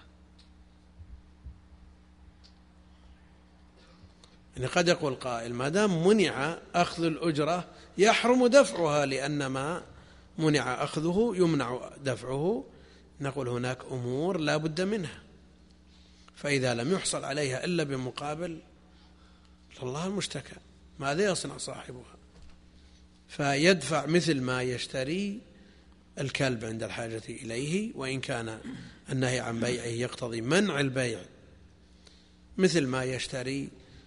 يعني قد يقول قائل ما دام منع أخذ الأجرة يحرم دفعها، لأن ما منع أخذه يمنع دفعه. نقول هناك أمور لا بد منها، فإذا لم يحصل عليها إلا بمقابل فالله المشتكى، ماذا يصنع صاحبها؟ فيدفع مثل ما يشتري الكلب عند الحاجة إليه، وإن كان النهي عن بيعه يقتضي منع البيع، مثل ما يشتري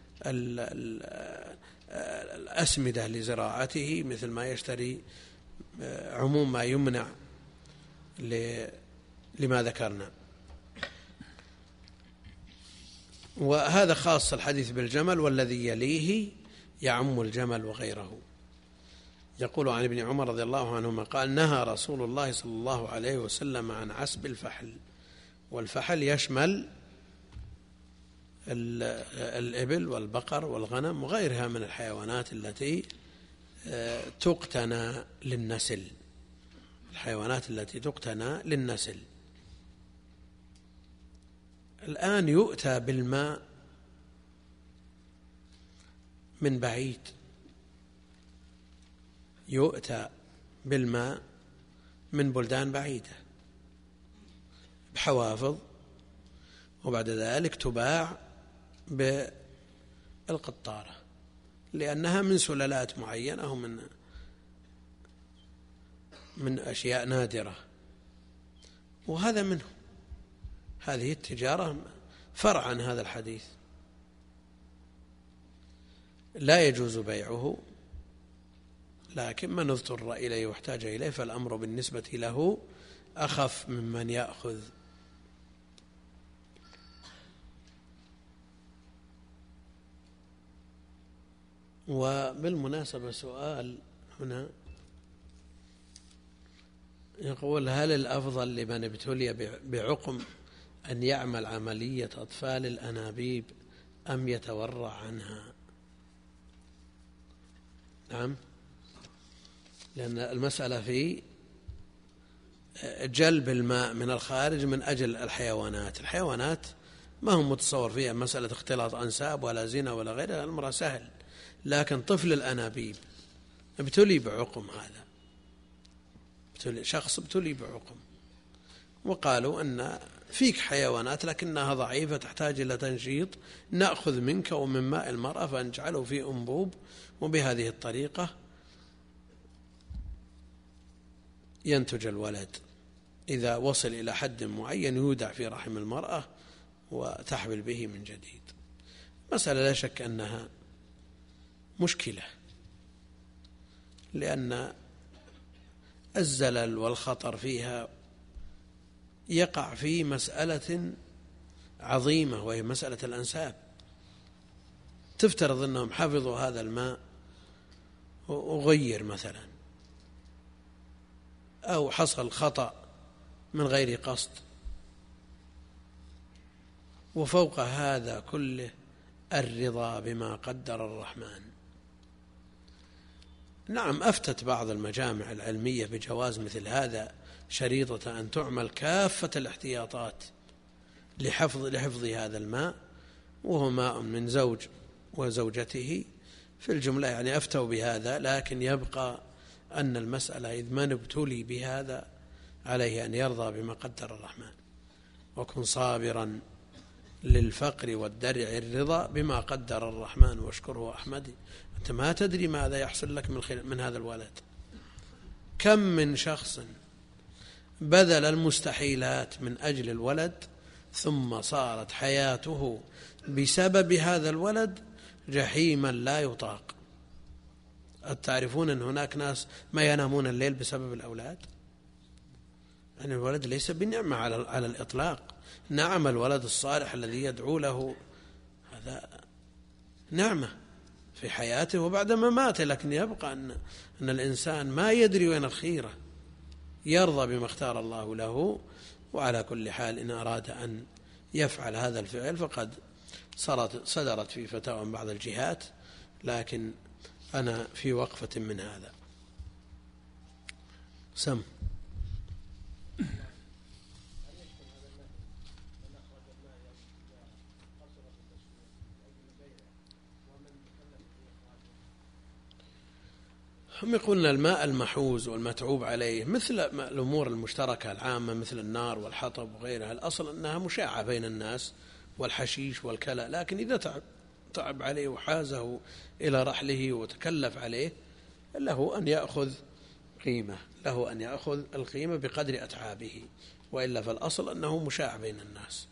الأسمدة لزراعته، مثل ما يشتري عموم ما يمنع لما ذكرنا. وهذا خاص الحديث بالجمل، والذي يليه يعم الجمل وغيره. يقول عن ابن عمر رضي الله عنهما قال نهى رسول الله صلى الله عليه وسلم عن عسب الفحل، والفحل يشمل الإبل والبقر والغنم وغيرها من الحيوانات التي تقتنى للنسل، الحيوانات التي تقتنى للنسل. الآن يؤتى بالماء من بعيد، يؤتى بالماء من بلدان بعيدة بحوافظ، وبعد ذلك تباع بالقطارة لأنها من سلالات معينة ومن أشياء نادرة، وهذا منه. هذه التجارة فرع عن هذا الحديث، لا يجوز بيعه، لكن من اضطر إليه واحتاج إليه فالأمر بالنسبة له أخف ممن يأخذ. وبالمناسبة سؤال هنا يقول هل الأفضل لمن ابتلي بعقم أن يعمل عملية أطفال الأنابيب أم يتورع عنها؟ نعم، لأن المسألة في جلب الماء من الخارج من أجل الحيوانات ما هم متصور فيها مسألة اختلاط أنساب ولا زنا ولا غيرها، الأمر سهل. لكن طفل الأنابيب ابتلي بعقم، هذا شخص ابتلي بعقم، وقالوا أن فيك حيوانات لكنها ضعيفة تحتاج إلى تنشيط، نأخذ منك ومن ماء المرأة فنجعله في أنبوب، وبهذه الطريقة ينتج الولد. إذا وصل إلى حد معين يودع في رحم المرأة وتحبل به من جديد. مسألة لا شك أنها مشكلة، لأن الزلل والخطر فيها يقع في مسألة عظيمة وهي مسألة الأنساب. تفترض أنهم حفظوا هذا الماء وغير مثلا، أو حصل خطأ من غير قصد، وفوق هذا كله الرضا بما قدر الرحمن. نعم، أفتت بعض المجامع العلمية بجواز مثل هذا شريطة أن تعمل كافة الاحتياطات لحفظ هذا الماء، وهو ماء من زوج وزوجته في الجملة، يعني أفتوا بهذا. لكن يبقى أن المسألة إذ من ابتلي بهذا عليه أن يرضى بما قدر الرحمن، وكن صابرا للفقر والدرع الرضا بما قدر الرحمن واشكره أحمدي. أنت ما تدري ماذا يحصل لك من هذا الولد. كم من شخص بذل المستحيلات من أجل الولد ثم صارت حياته بسبب هذا الولد جحيما لا يطاق. تعرفون أن هناك ناس ما ينامون الليل بسبب الأولاد، يعني الولد ليس بنعمة على الإطلاق. نعم الولد الصالح الذي يدعو له هذا نعمة في حياته وبعد مماته، لكن يبقى أن الإنسان ما يدري وين الخيرة، يرضى بما اختار الله له. وعلى كل حال إن أراد أن يفعل هذا الفعل فقد صدرت في فتاوى بعض الجهات، لكن أنا في وقفة من هذا. سم هم يقولون الماء المحوز والمتعوب عليه مثل الأمور المشتركة العامة مثل النار والحطب وغيرها، الأصل أنها مشاعة بين الناس والحشيش والكلى، لكن إذا تعب عليه وحازه إلى رحله وتكلف عليه له أن يأخذ قيمة، له أن يأخذ القيمة بقدر أتعابه، وإلا فالأصل أنه مشاع بين الناس.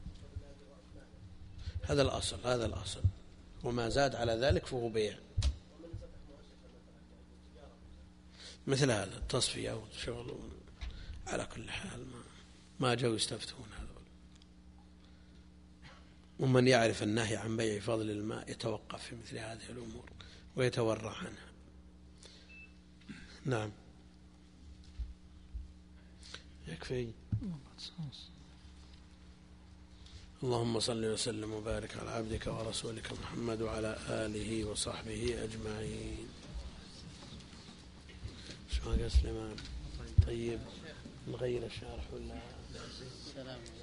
هذا الأصل، وما زاد على ذلك فهو بيع. مثل هذا التصفية وشغل. على كل حال ما جاءوا يستفتون هذول. ومن يعرف النهي عن بيع فضل الماء يتوقف في مثل هذه الأمور ويتورع عنها. نعم يكفي. اللهم صل وسلم وبارك على عبدك ورسولك محمد وعلى آله وصحبه أجمعين. شو قال سليمان؟ طيب نغير الشارح ولا؟